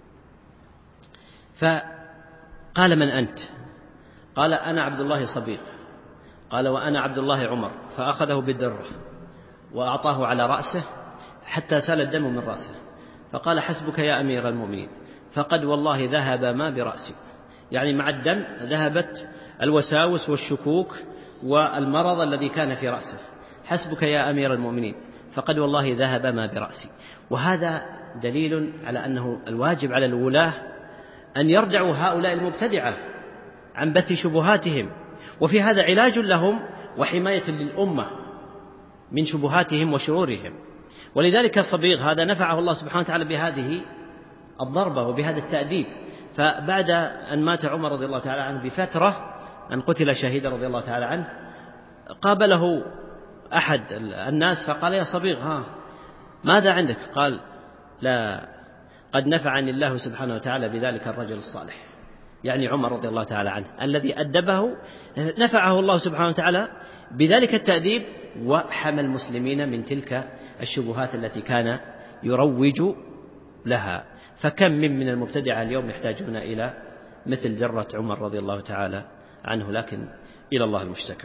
فقال: من أنت؟ قال: أنا عبد الله صبيغ. قال: وأنا عبد الله عمر. فأخذه بالدرة وأعطاه على رأسه حتى سال الدم من رأسه، فقال: حسبك يا أمير المؤمنين، فقد والله ذهب ما برأسي، يعني مع الدم ذهبت الوساوس والشكوك والمرض الذي كان في رأسه. حسبك يا أمير المؤمنين، فقد والله ذهب ما برأسي. وهذا دليل على أنه الواجب على الولاة أن يردعوا هؤلاء المبتدعة عن بث شبهاتهم، وفي هذا علاج لهم وحماية للأمة من شبهاتهم وشرورهم. ولذلك صبيغ هذا نفعه الله سبحانه وتعالى بهذه الضربة وبهذا التأديب. فبعد أن مات عمر رضي الله تعالى عنه بفترة، أن قتل شهيدا رضي الله تعالى عنه، قابله أحد الناس فقال: يا صبيغ، ماذا عندك؟ قال: لا، قد نفعني الله سبحانه وتعالى بذلك الرجل الصالح، يعني عمر رضي الله تعالى عنه الذي أدبه، نفعه الله سبحانه وتعالى بذلك التأديب وحمى المسلمين من تلك الشبهات التي كان يروج لها. فكم من المبتدعة اليوم يحتاجون إلى مثل درة عمر رضي الله تعالى عنه، لكن إلى الله المشتكى.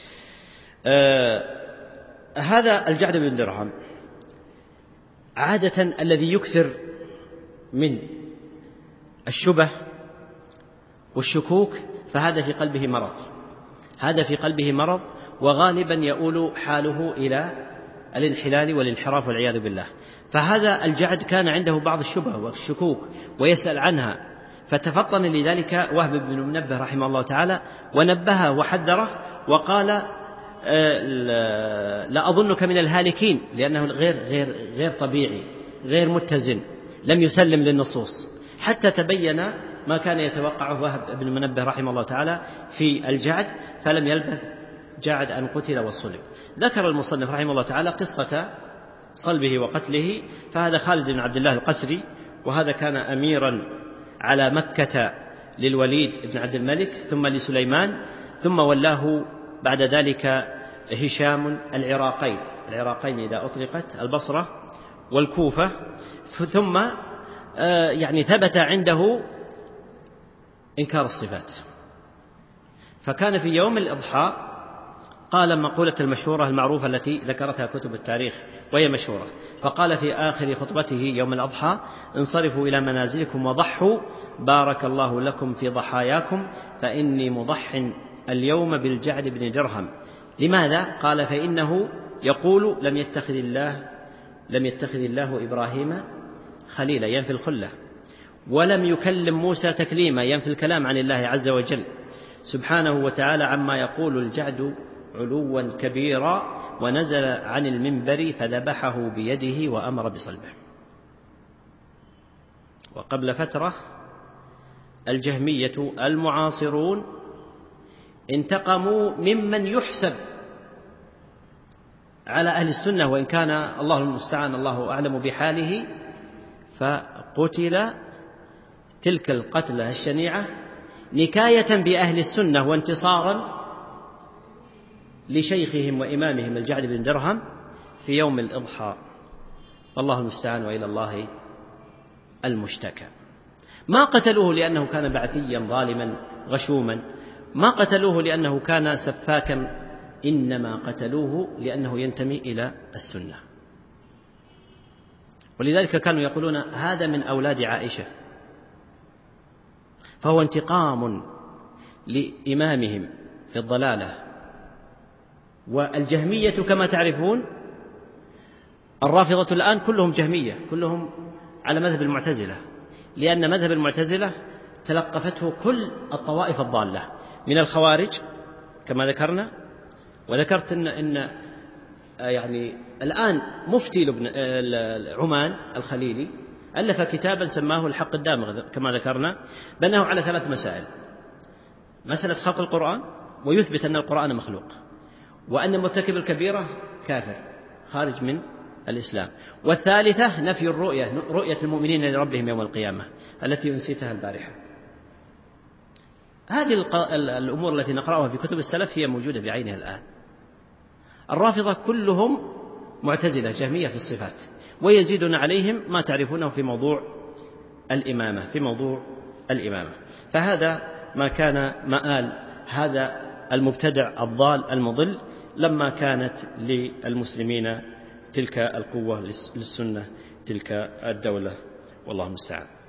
هذا الجعد بن درهم عادة الذي يكثر من الشبه والشكوك فهذا في قلبه مرض، هذا في قلبه مرض، وغالبا يؤول حاله إلى الانحلال والانحراف والعياذ بالله. فهذا الجعد كان عنده بعض الشبه والشكوك ويسأل عنها، فتفطن لذلك وهب بن منبه رحمه الله تعالى ونبهه وحذره وقال: لا أظنك من الهالكين، لأنه غير طبيعي، غير متزن، لم يسلم للنصوص، حتى تبين ما كان يتوقعه وهب بن منبه رحمه الله تعالى في الجعد، فلم يلبث جعد أن قتل وصلب. ذكر المصنف رحمه الله تعالى قصة صلبه وقتله. فهذا خالد بن عبد الله القسري، وهذا كان أميرا على مكة للوليد بن عبد الملك ثم لسليمان، ثم ولاه بعد ذلك هشام العراقين إذا أطلقت، البصرة والكوفة. ثم يعني ثبت عنده إنكار الصفات، فكان في يوم الإضحى قال مقولة المشهورة المعروفة التي ذكرتها كتب التاريخ وهي مشهورة، فقال في آخر خطبته يوم الأضحى: انصرفوا إلى منازلكم وضحوا، بارك الله لكم في ضحاياكم، فإني مضح اليوم بالجعد بن درهم. لماذا؟ قال: فإنه يقول لم يتخذ الله إبراهيم خليلا، ينفي الخلة، ولم يكلم موسى تكليما، ينفي الكلام عن الله عز وجل سبحانه وتعالى عما يقول الجعد علوا كبيرا، ونزل عن المنبر فذبحه بيده وأمر بصلبه. وقبل فترة الجهمية المعاصرون انتقموا ممن يحسب على أهل السنة، وإن كان الله المستعان الله أعلم بحاله، فقتل تلك القتلة الشنيعة نكاية بأهل السنة وانتصارا لشيخهم وإمامهم الجعد بن درهم في يوم الإضحى، والله المستعان وإلى الله المشتكى. ما قتلوه لأنه كان بعثيا ظالما غشوما، ما قتلوه لأنه كان سفاكا، إنما قتلوه لأنه ينتمي إلى السنة. ولذلك كانوا يقولون هذا من أولاد عائشة، فهو انتقام لإمامهم في الضلالة. والجهمية كما تعرفون، الرافضة الآن كلهم جهمية، كلهم على مذهب المعتزلة، لأن مذهب المعتزلة تلقفته كل الطوائف الضالة من الخوارج كما ذكرنا. وذكرت إن يعني الآن مفتي عمان الخليلي ألف كتابا سماه الحق الدامغ كما ذكرنا، بناه على 3 مسائل: مسألة خلق القرآن، ويثبت أن القرآن مخلوق، وأن مرتكب الكبيرة كافر خارج من الإسلام، والثالثة نفي رؤية المؤمنين لربهم يوم القيامة التي أنسيتها البارحة. هذه الأمور التي نقرأها في كتب السلف هي موجودة بعينها الآن. الرافضة كلهم معتزلة جهمية في الصفات، ويزيدون عليهم ما تعرفونه في موضوع الإمامة. فهذا ما كان مآل هذا المبتدع الضال المضل لما كانت للمسلمين تلك القوة، للسنة تلك الدولة، والله المستعان.